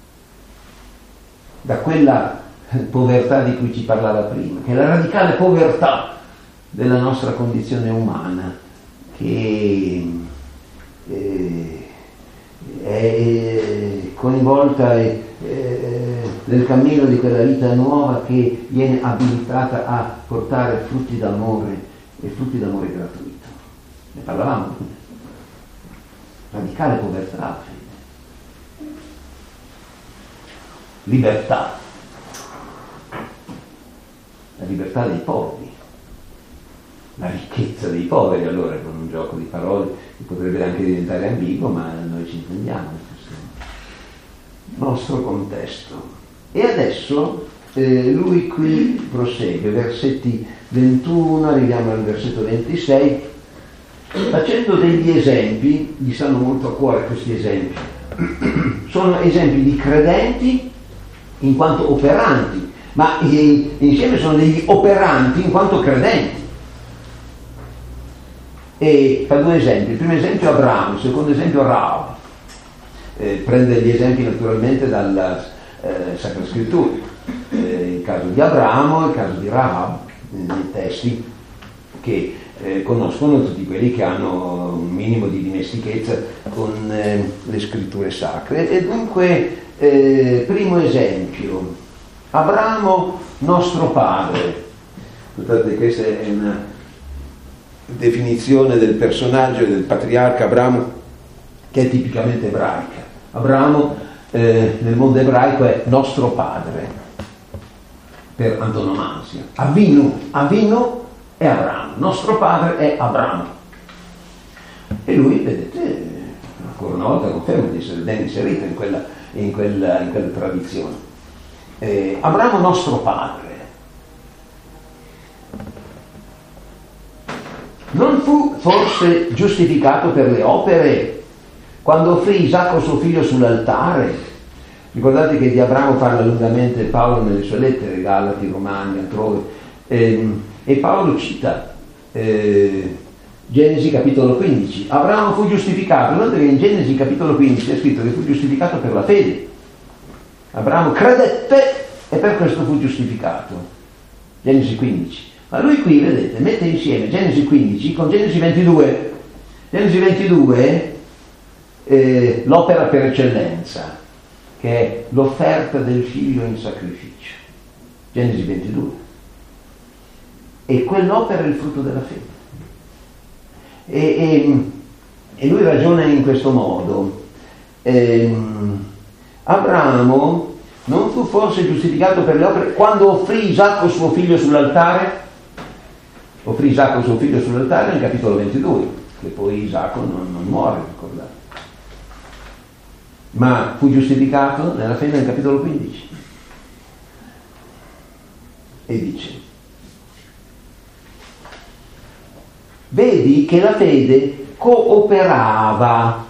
da quella povertà di cui ci parlava prima, che è la radicale povertà della nostra condizione umana, che eh, è coinvolta eh, nel cammino di quella vita nuova che viene abilitata a portare frutti d'amore e frutti d'amore gratuito. Ne parlavamo? Radicale povertà, fede. Libertà, la libertà dei poveri, la ricchezza dei poveri, allora, con un gioco di parole che potrebbe anche diventare ambiguo, ma noi ci intendiamo in questo nostro contesto. E adesso eh, lui qui prosegue, versetti ventuno, arriviamo al versetto ventisei, facendo degli esempi. Gli stanno molto a cuore questi esempi. Sono esempi di credenti in quanto operanti, ma insieme sono degli operanti in quanto credenti. E fa due esempi. Il primo esempio è Abramo, il secondo esempio Rahab. Eh, prende gli esempi naturalmente dalla eh, Sacra Scrittura. Eh, il caso di Abramo, il caso di Rahab, nei testi che eh, conoscono tutti quelli che hanno un minimo di dimestichezza con eh, le scritture sacre. E dunque, eh, primo esempio, Abramo nostro padre. Guardate, questa è una definizione del personaggio e del patriarca Abramo che è tipicamente ebraica. Abramo eh, nel mondo ebraico è nostro padre per antonomasia. Avinu, Avinu è Abramo, nostro padre è Abramo. E lui, vedete, ancora una volta conferma di essere ben inserito in quella, in quella, in quella tradizione. Eh, Abramo nostro padre. Non fu forse giustificato per le opere quando offrì Isacco suo figlio sull'altare. Ricordate che di Abramo parla lungamente Paolo nelle sue lettere, Galati, Romani, altrove, e, e Paolo cita eh, Genesi capitolo quindici. Abramo fu giustificato, guardate che in Genesi capitolo quindici è scritto che fu giustificato per la fede. Abramo credette e per questo fu giustificato. Genesi quindici. Ma lui qui, vedete, mette insieme Genesi quindici con Genesi ventidue. Genesi ventidue, eh, l'opera per eccellenza, che è l'offerta del figlio in sacrificio. Genesi ventidue. E quell'opera è il frutto della fede. E, e, e lui ragiona in questo modo. Ehm, Abramo non fu forse giustificato per le opere quando offrì Isacco suo figlio sull'altare? Offrì Isacco suo figlio sull'altare nel capitolo ventidue, che poi Isacco non, non muore, ricordate. Ma fu giustificato nella fede nel capitolo quindici. E dice: vedi che la fede cooperava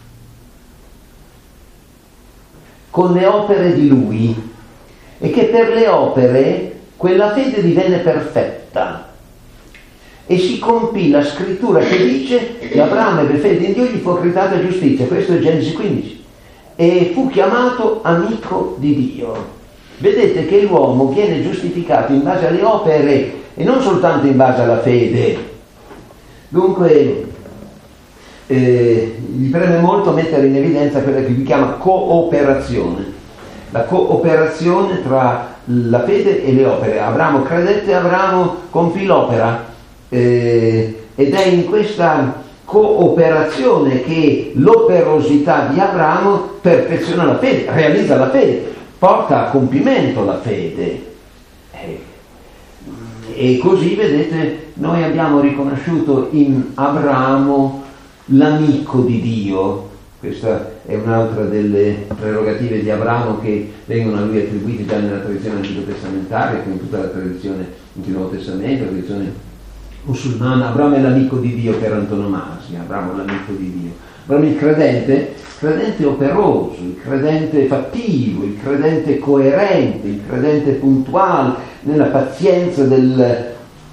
con le opere di lui e che per le opere quella fede divenne perfetta e si compì la scrittura che dice che Abramo ebbe fede in Dio e gli fu accreditata giustizia. Questo è Genesi quindici. E fu chiamato amico di Dio. Vedete che l'uomo viene giustificato in base alle opere e non soltanto in base alla fede. Dunque eh, gli preme molto mettere in evidenza quella che si chiama cooperazione, la cooperazione tra la fede e le opere. Abramo credette, Abramo compì l'opera, eh, ed è in questa cooperazione che l'operosità di Abramo perfeziona la fede, realizza la fede, porta a compimento la fede. Eh, e così, vedete, noi abbiamo riconosciuto in Abramo l'amico di Dio. Questa è un'altra delle prerogative di Abramo che vengono a lui attribuite già nella tradizione antico-testamentaria, in tutta la tradizione del Nuovo Testamento, la tradizione musulmana. Abramo è l'amico di Dio per antonomasia, Abramo è l'amico di Dio. Abramo il credente, credente operoso, il credente fattivo, il credente coerente, il credente puntuale, nella pazienza del,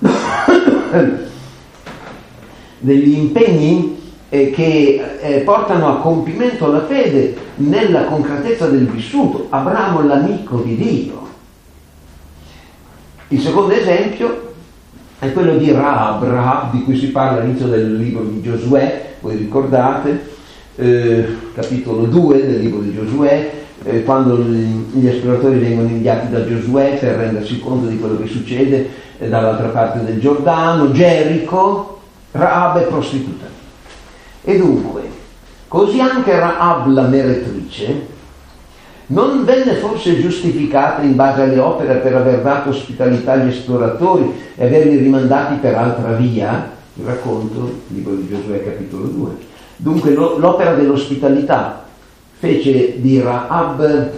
degli impegni eh, che eh, portano a compimento la fede nella concretezza del vissuto. Abramo è l'amico di Dio. Il secondo esempio è quello di Rahab, Rahab di cui si parla all'inizio del libro di Giosuè, voi ricordate, eh, capitolo due del libro di Giosuè, eh, quando gli esploratori vengono inviati da Giosuè per rendersi conto di quello che succede eh, dall'altra parte del Giordano, Gerico. Rahab è prostituta. E dunque, così anche Rahab la meretrice non venne forse giustificata in base alle opere per aver dato ospitalità agli esploratori e averli rimandati per altra via? Il racconto, il libro di Giosuè capitolo due. Dunque lo, l'opera dell'ospitalità fece di Rahab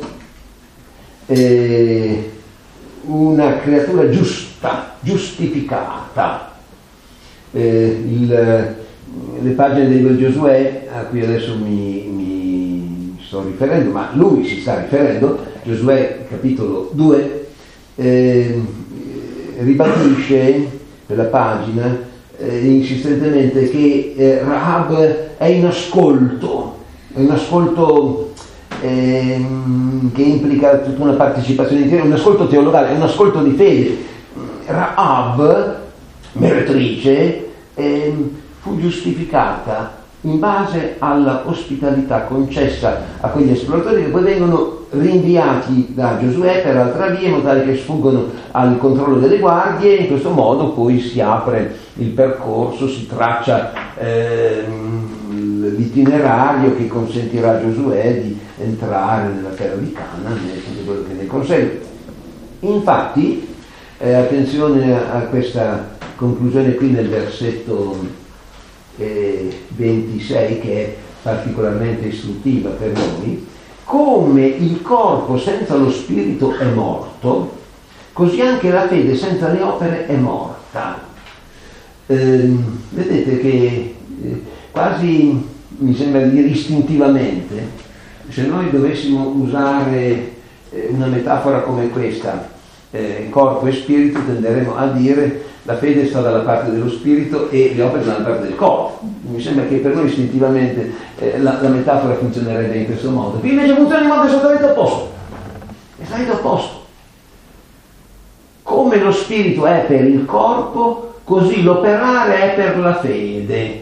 eh, una creatura giusta, giustificata. Eh, il, le pagine del libro di Giosuè, a cui adesso mi, mi sto riferendo, ma lui si sta riferendo, Giosuè capitolo due, eh, ribadisce per la pagina eh, insistentemente che eh, Rahab è in ascolto, è un ascolto eh, che implica tutta una partecipazione interiore, un ascolto teologale, è un ascolto di fede. Rahab, meretrice, eh, fu giustificata in base alla ospitalità concessa a quegli esploratori che poi vengono rinviati da Giosuè per altra via in modo tale che sfuggono al controllo delle guardie, e in questo modo poi si apre il percorso, si traccia eh, l'itinerario che consentirà a Giosuè di entrare nella terra di Canaan e tutto quello che ne consegue. Infatti, eh, attenzione a questa conclusione qui nel versetto ventisei, che è particolarmente istruttiva per noi: come il corpo senza lo spirito è morto, così anche la fede senza le opere è morta. Eh, vedete che eh, quasi mi sembra di dire istintivamente, se noi dovessimo usare una metafora come questa, eh, corpo e spirito, tenderemo a dire la fede sta dalla parte dello spirito e le opere dalla parte del corpo. Mi sembra che per noi istintivamente eh, la, la metafora funzionerebbe in questo modo. Qui invece funziona in modo esattamente opposto. Esattamente opposto. Come lo spirito è per il corpo, così l'operare è per la fede.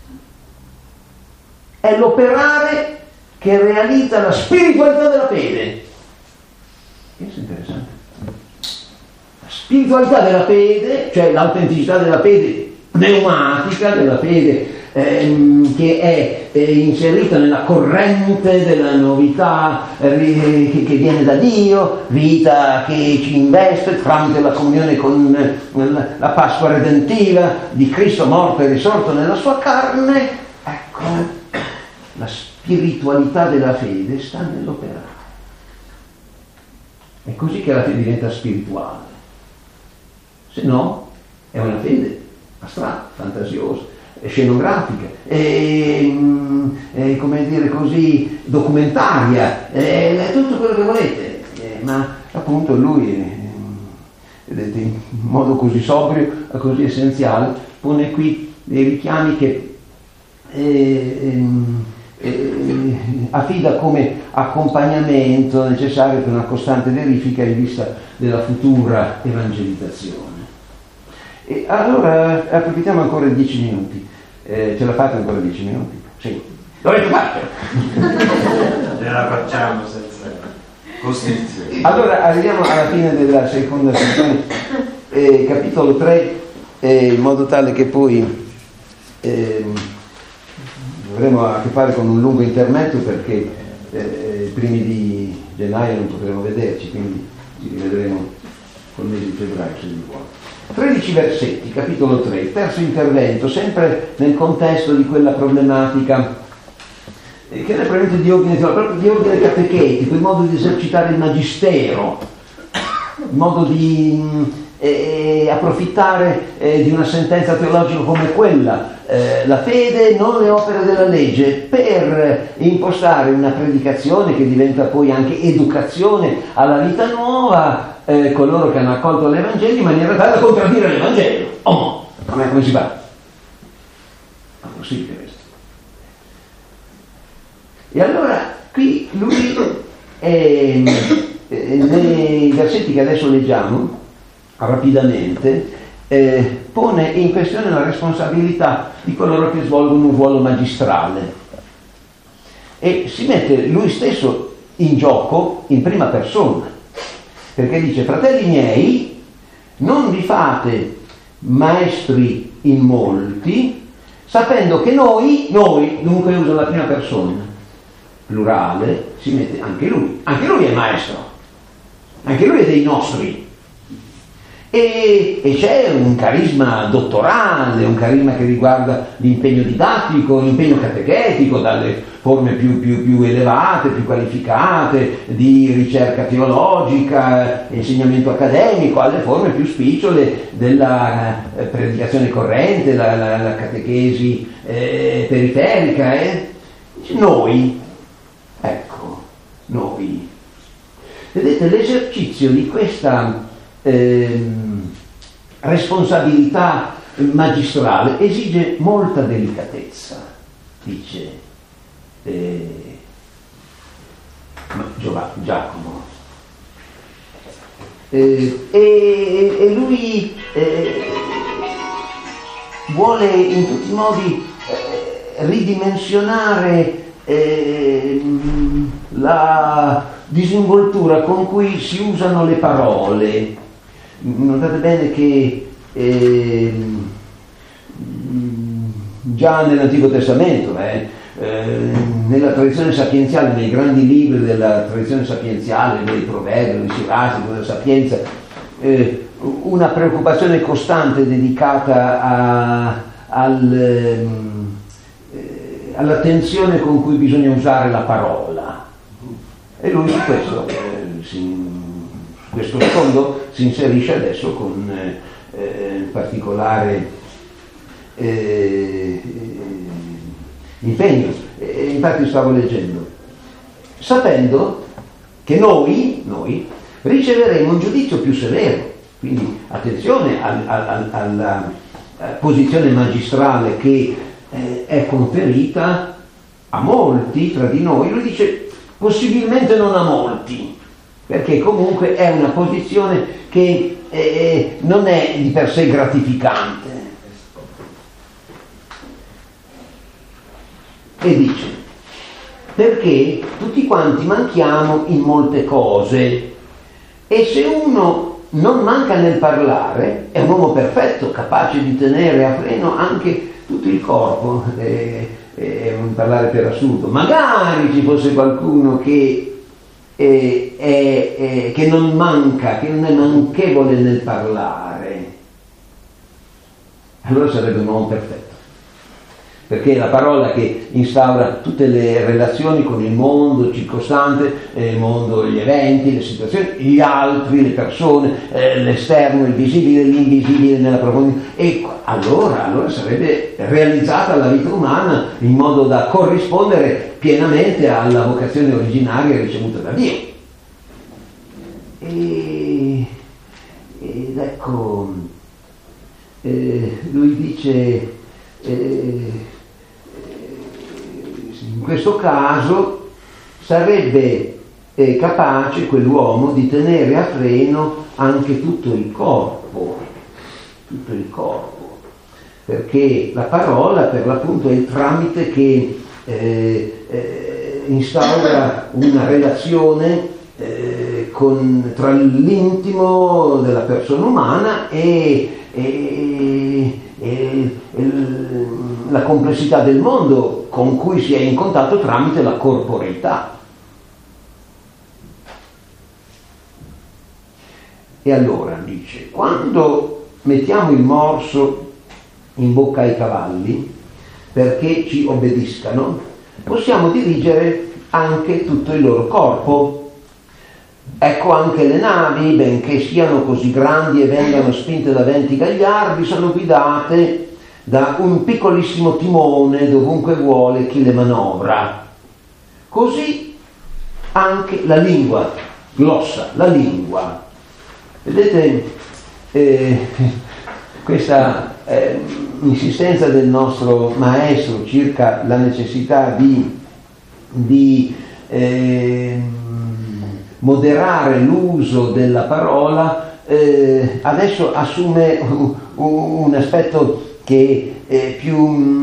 È l'operare che realizza la spiritualità della fede. Questo è interessante. La spiritualità della fede, cioè l'autenticità della fede pneumatica, della fede ehm, che è eh, inserita nella corrente della novità eh, che, che viene da Dio, vita che ci investe tramite la comunione con eh, la Pasqua redentiva di Cristo morto e risorto nella sua carne. Ecco, la spiritualità della fede sta nell'operare. È così che la fede diventa spirituale. Se no, è una fede astratta, fantasiosa, scenografica, è, è, come dire così, documentaria, è, è tutto quello che volete. Eh, ma appunto lui, eh, vedete, in modo così sobrio, così essenziale, pone qui dei richiami che eh, ehm, Eh, affida come accompagnamento necessario per una costante verifica in vista della futura evangelizzazione. E allora approfittiamo ancora di dieci minuti. Eh, ce la fate ancora dieci minuti? Sì. Dovete farlo! Ce la facciamo senza costrizione. Allora arriviamo alla fine della seconda sezione, eh, capitolo tre, eh, in modo tale che poi eh, avremo a che fare con un lungo intermezzo, perché eh, i primi di gennaio non potremo vederci, quindi ci rivedremo col mese di febbraio, se vi vuole. tredici versetti, capitolo tre, terzo intervento, sempre nel contesto di quella problematica eh, che è probabilmente di ordine, proprio di ordine catechetico, il modo di esercitare il magistero, il modo di eh, approfittare eh, di una sentenza teologica come quella. Eh, la fede, non le opere della legge, per impostare una predicazione che diventa poi anche educazione alla vita nuova, eh, coloro che hanno accolto l'Evangelo, in maniera tale da contraddire l'Evangelo. Oh, ma come si fa? Non è possibile questo. E allora qui lui eh, eh, nei versetti che adesso leggiamo rapidamente Eh, pone in questione la responsabilità di coloro che svolgono un ruolo magistrale e si mette lui stesso in gioco in prima persona, perché dice: fratelli miei, non vi fate maestri in molti, sapendo che noi, noi, dunque uso la prima persona, plurale, si mette anche lui, anche lui è maestro, anche lui è dei nostri. E, e c'è un carisma dottorale, un carisma che riguarda l'impegno didattico, l'impegno catechetico, dalle forme più, più, più elevate, più qualificate di ricerca teologica, insegnamento accademico, alle forme più spicciole della eh, predicazione corrente, la, la, la catechesi eh, periferica. Eh. Noi, ecco, noi. Vedete, l'esercizio di questa Eh, responsabilità magistrale esige molta delicatezza, dice eh, Giacomo, eh, e, e lui eh, vuole in tutti i modi eh, ridimensionare eh, la disinvoltura con cui si usano le parole. Notate bene che eh, già nell'Antico Testamento, eh, eh, nella tradizione sapienziale, nei grandi libri della tradizione sapienziale, dei Proverbi, dei Siracidi, della Sapienza, eh, una preoccupazione costante dedicata a, al, eh, all'attenzione con cui bisogna usare la parola. E lui su questo eh, si questo sfondo si inserisce adesso con eh, particolare eh, impegno. E infatti stavo leggendo, sapendo che noi, noi riceveremo un giudizio più severo. Quindi attenzione al, al, alla posizione magistrale che eh, è conferita a molti tra di noi. Lui dice possibilmente non a molti, perché comunque è una posizione che eh, non è di per sé gratificante. E dice, perché tutti quanti manchiamo in molte cose, e se uno non manca nel parlare, è un uomo perfetto, capace di tenere a freno anche tutto il corpo, è, è un parlare per assurdo. Magari ci fosse qualcuno che, è, è, è, che non manca, che non è manchevole nel parlare, allora sarebbe un uomo perfetto. Perché è la parola che instaura tutte le relazioni con il mondo circostante, il mondo, gli eventi, le situazioni, gli altri, le persone, eh, l'esterno, il visibile, l'invisibile nella profondità. E allora, allora sarebbe realizzata la vita umana in modo da corrispondere pienamente alla vocazione originaria ricevuta da Dio. E, ed ecco, eh, lui dice... Eh, in questo caso sarebbe eh, capace quell'uomo di tenere a freno anche tutto il corpo, tutto il corpo, perché la parola per l'appunto è il tramite che eh, eh, instaura una relazione eh, con, tra l'intimo della persona umana e, e, e, e la complessità del mondo con cui si è in contatto tramite la corporeità. E allora dice, quando mettiamo il morso in bocca ai cavalli perché ci obbediscano, possiamo dirigere anche tutto il loro corpo. Ecco, anche le navi, benché siano così grandi e vengano spinte da venti gagliardi, sono guidate da un piccolissimo timone dovunque vuole chi le manovra. Così anche la lingua, glossa, la lingua. Vedete, eh, questa eh, insistenza del nostro maestro circa la necessità di, di eh, moderare l'uso della parola, eh, adesso assume un, un aspetto che è più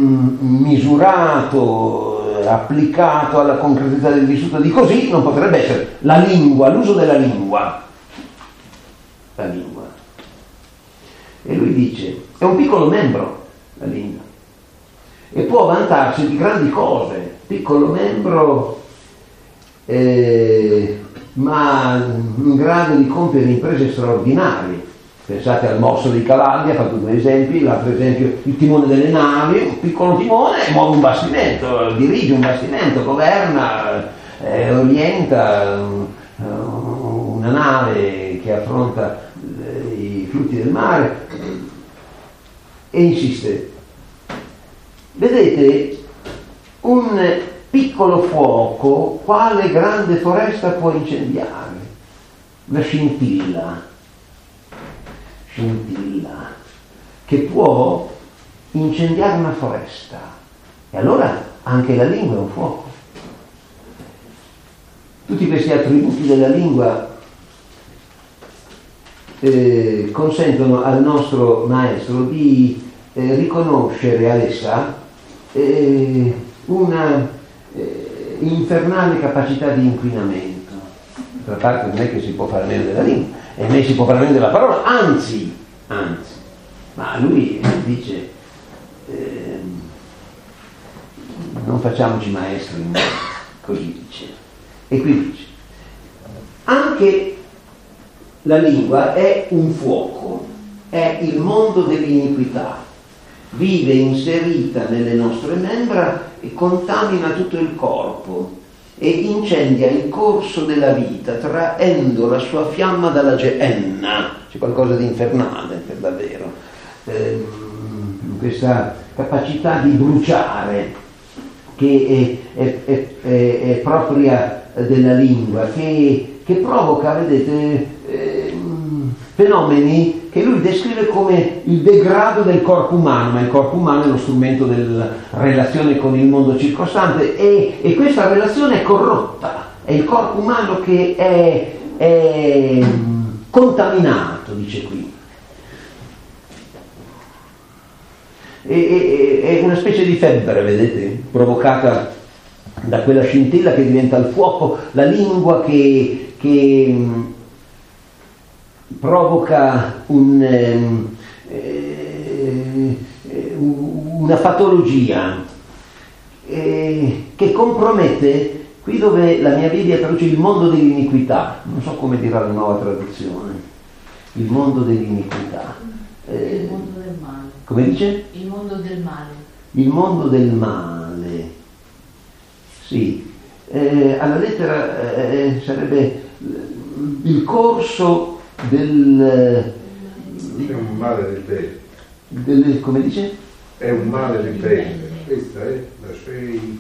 misurato, applicato alla concretezza del vissuto. Di così non potrebbe essere la lingua, l'uso della lingua. La lingua. E lui dice, è un piccolo membro la lingua e può vantarsi di grandi cose, piccolo membro eh, ma in grado di compiere imprese straordinarie. Pensate al morso dei cavalli, ha fatto due esempi, l'altro esempio il timone delle navi, un piccolo timone muove un bastimento, dirige un bastimento, governa, eh, orienta uh, una nave che affronta uh, i flutti del mare e insiste. Vedete, un piccolo fuoco quale grande foresta può incendiare? La scintilla. scintilla che può incendiare una foresta. E allora anche la lingua è un fuoco. Tutti questi attributi della lingua eh, consentono al nostro maestro di eh, riconoscere ad essa eh, una eh, infernale capacità di inquinamento. D'altra parte non è che si può fare meno della lingua, e né si può fare meno della parola, anzi, anzi, ma lui dice eh, non facciamoci maestri, così dice. E qui dice, anche la lingua è un fuoco, è il mondo dell'iniquità, vive inserita nelle nostre membra e contamina tutto il corpo e incendia il corso della vita, traendo la sua fiamma dalla Geenna. C'è qualcosa di infernale per davvero, eh, questa capacità di bruciare che è, è, è, è, è propria della lingua, che, che provoca, vedete, eh, fenomeni che lui descrive come il degrado del corpo umano, ma il corpo umano è lo strumento della relazione con il mondo circostante e, e questa relazione è corrotta, è il corpo umano che è, è contaminato, dice qui. È, è, è una specie di febbre, vedete, provocata da quella scintilla che diventa il fuoco, la lingua che, che provoca un, eh, una patologia eh, che compromette, qui dove la mia Bibbia traduce il mondo dell'iniquità, non so come dirà la nuova traduzione, il mondo dell'iniquità. Eh, il mondo del male. Come dice? Il mondo del male. Il mondo del male. Sì. Eh, alla lettera eh, sarebbe il corso del... È un male del bene. Del, come dice? È un male del bene. Questa è la sei.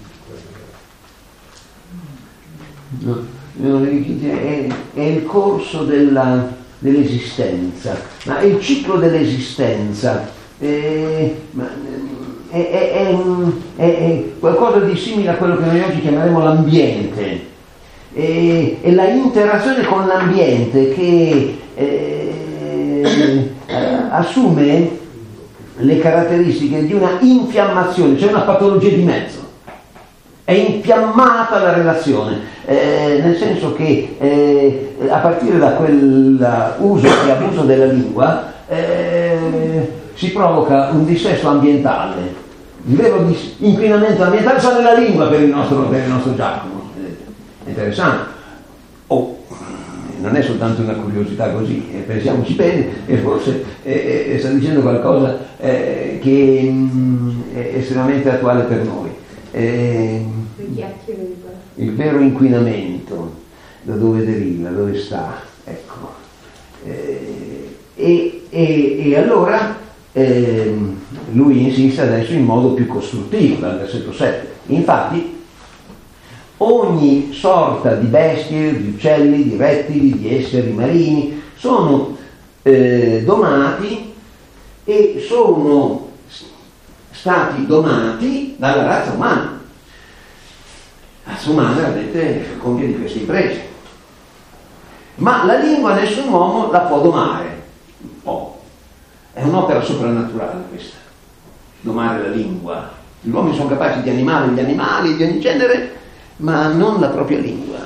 No, no, è, è il corso della, dell'esistenza, ma è il ciclo dell'esistenza. È, è, è, è, è qualcosa di simile a quello che noi oggi chiameremo l'ambiente. È, è la interazione con l'ambiente che eh, assume le caratteristiche di una infiammazione, c'è una patologia di mezzo. È infiammata la relazione, eh, nel senso che eh, a partire da quell'uso e abuso della lingua eh, si provoca un dissesto ambientale. Il vero dis- inquinamento ambientale sta nella lingua per il nostro, per il nostro Giacomo. È interessante. Oh, non è soltanto una curiosità così, eh, pensiamoci bene, e forse eh, eh, sta dicendo qualcosa eh, che mh, è estremamente attuale per noi. Eh, il vero inquinamento da dove deriva, dove sta, ecco. Eh, e, e, e allora eh, lui insiste adesso in modo più costruttivo dal versetto sette. Infatti ogni sorta di bestie, di uccelli, di rettili, di esseri marini sono eh, domati e sono stati domati dalla razza umana. La razza umana, vedete, compie di queste imprese. Ma la lingua nessun uomo la può domare. Oh, è un'opera soprannaturale questa, domare la lingua. Gli uomini sono capaci di animare gli animali di ogni genere, ma non la propria lingua.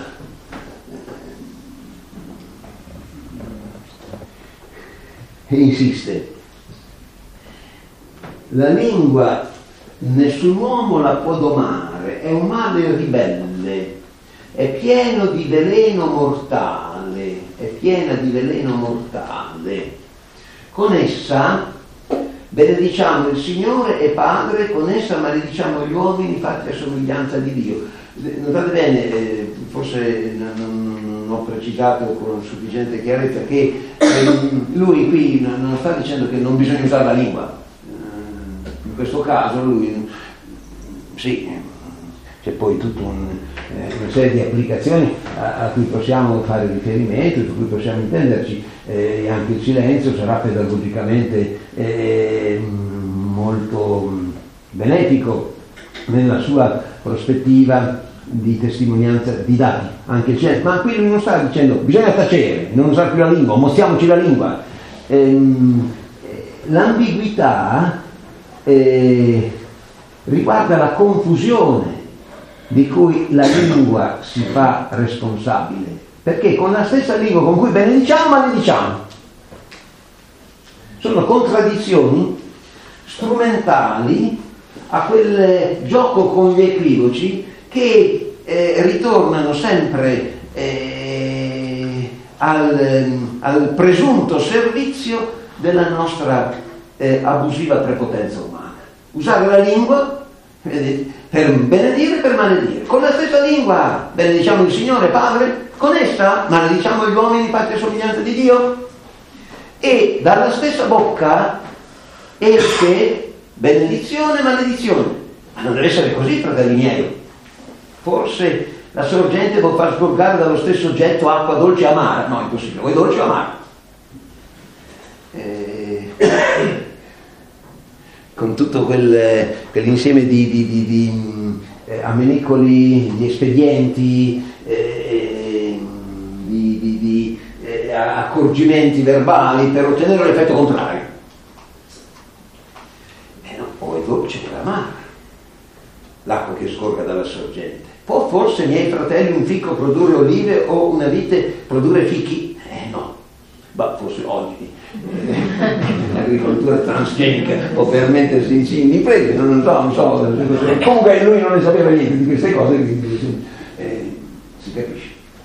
E insiste. La lingua nessun uomo la può domare, è un male ribelle, è pieno di veleno mortale, è piena di veleno mortale. Con essa benediciamo il Signore e Padre, con essa malediciamo gli uomini fatti a somiglianza di Dio. Notate bene, eh, forse non, non ho precisato con sufficiente chiarezza che eh, lui qui non sta dicendo che non bisogna usare la lingua. In questo caso lui, sì, c'è poi tutta un, eh, una serie di applicazioni a, a cui possiamo fare riferimento, su cui possiamo intenderci, eh, anche il silenzio sarà pedagogicamente eh, molto benefico nella sua prospettiva di testimonianza di dati, anche il silenzio. Ma qui lui non sta dicendo bisogna tacere, non usare più la lingua, mostriamoci la lingua. Ehm, l'ambiguità Eh, riguarda la confusione di cui la lingua si fa responsabile, perché con la stessa lingua con cui benediciamo malediciamo sono contraddizioni strumentali a quel gioco con gli equivoci che eh, ritornano sempre eh, al, al presunto servizio della nostra Eh, abusiva prepotenza umana. Usare la lingua vedete, per benedire e per maledire. Con la stessa lingua benediciamo il Signore Padre, con essa malediciamo gli uomini fatti a somiglianza di Dio, e dalla stessa bocca esce benedizione e maledizione. Ma non deve essere così, fratelli miei. Forse la sorgente può far sgorgare dallo stesso oggetto acqua dolce e amara. No, è impossibile, vuoi dolce o amara? Eh, con tutto quel, quell'insieme di, di, di, di eh, amenicoli, di espedienti, eh, di, di, di eh, accorgimenti verbali per ottenere l'effetto contrario. E no, o è dolce o è amara l'acqua che sgorga dalla sorgente. Può forse, miei fratelli, un fico produrre olive o una vite produrre fichi? Eh no, ma forse oggi l'agricoltura transgenica può permettersi insieme di prese, non so, non so, comunque lui non ne sapeva niente di queste cose, quindi eh, si capisce.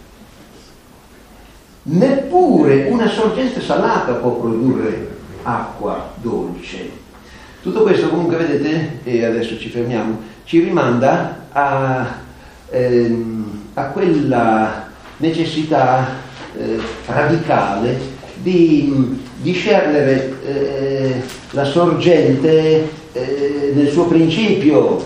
Neppure una sorgente salata può produrre acqua dolce. Tutto questo comunque, vedete, e adesso ci fermiamo, ci rimanda a, ehm, a quella necessità eh, radicale di discernere eh, la sorgente eh, nel suo principio,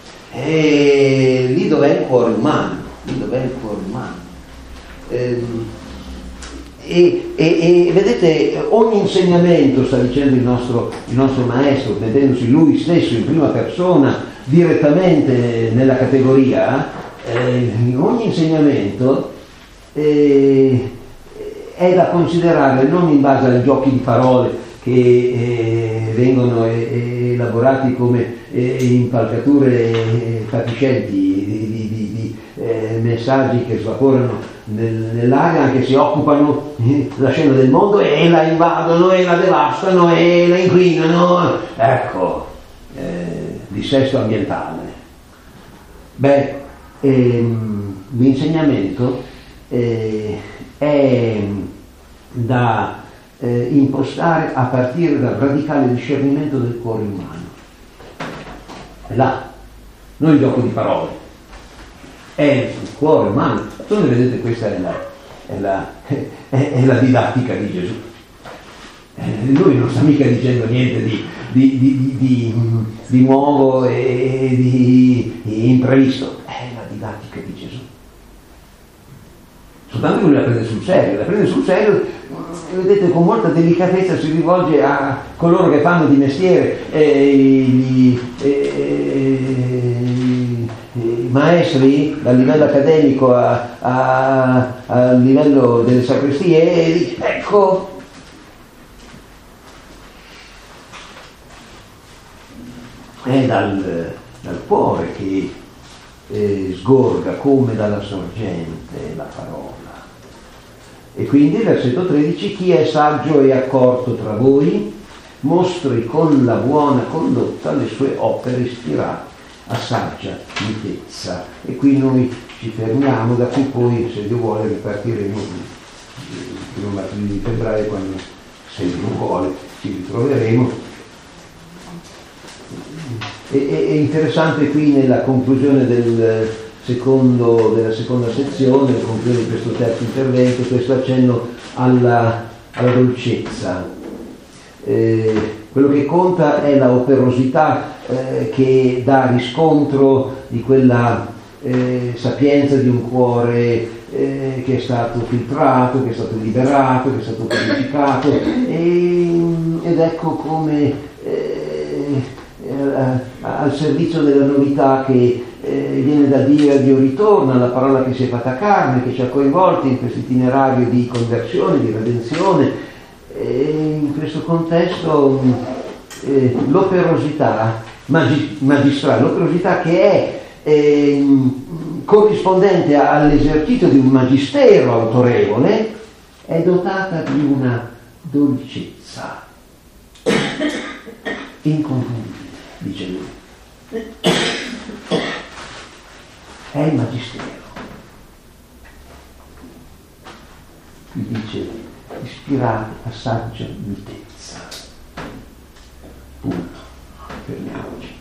e lì dov'è il cuore umano, lì dov'è il cuore umano. Ehm, E, e, e vedete, ogni insegnamento, sta dicendo il nostro, il nostro maestro, vedendosi lui stesso in prima persona direttamente nella categoria, eh, ogni insegnamento eh, è da considerare non in base ai giochi di parole che eh, vengono eh, elaborati come eh, impalcature eh, fatiscenti di, di, di, di eh, messaggi che svaporano nel, nell'aria, che si occupano eh, della scena del mondo e la invadono e la devastano e la inquinano. Ecco, eh, dissesto ambientale. Beh, ehm, l'insegnamento eh, è da eh, impostare a partire dal radicale discernimento del cuore umano. È là, non il gioco di parole, è il cuore umano. Come vedete, questa è la, è la, è, è la didattica di Gesù. Eh, lui non sta mica dicendo niente di, di, di, di, di nuovo e di, di imprevisto, è la didattica di Gesù. Soltanto che lui la prende sul serio, la prende sul serio, vedete, con molta delicatezza si rivolge a coloro che fanno di mestiere, eh, gli, eh, i maestri dal livello accademico a, a, a livello delle sacrestie, e dice, ecco, è dal, dal cuore che eh, sgorga come dalla sorgente la parola. E quindi, versetto tredici, chi è saggio e accorto tra voi mostri con la buona condotta le sue opere ispirate a saggia mitezza. E qui noi ci fermiamo, da qui poi, se Dio vuole, ripartiremo il primo martedì di febbraio, quando, se Dio vuole, ci ritroveremo. E, è interessante qui nella conclusione del secondo, della seconda sezione, nella conclusione di questo terzo intervento, questo accenno alla, alla dolcezza. Eh, quello che conta è la operosità eh, che dà riscontro di quella eh, sapienza di un cuore eh, che è stato filtrato, che è stato liberato, che è stato purificato, e, ed ecco come eh, al servizio della novità che eh, viene da dire, Dio ritorna, la parola che si è fatta carne, che ci ha coinvolti in questo itinerario di conversione, di redenzione. E in questo contesto eh, l'operosità magi- magistrale, l'operosità che è eh, corrispondente all'esercizio di un magistero autorevole, è dotata di una dolcezza inconfondibile, dice lui. È il magistero. Qui dice ispirato a saggia mitezza. Punto. Fermiamoci.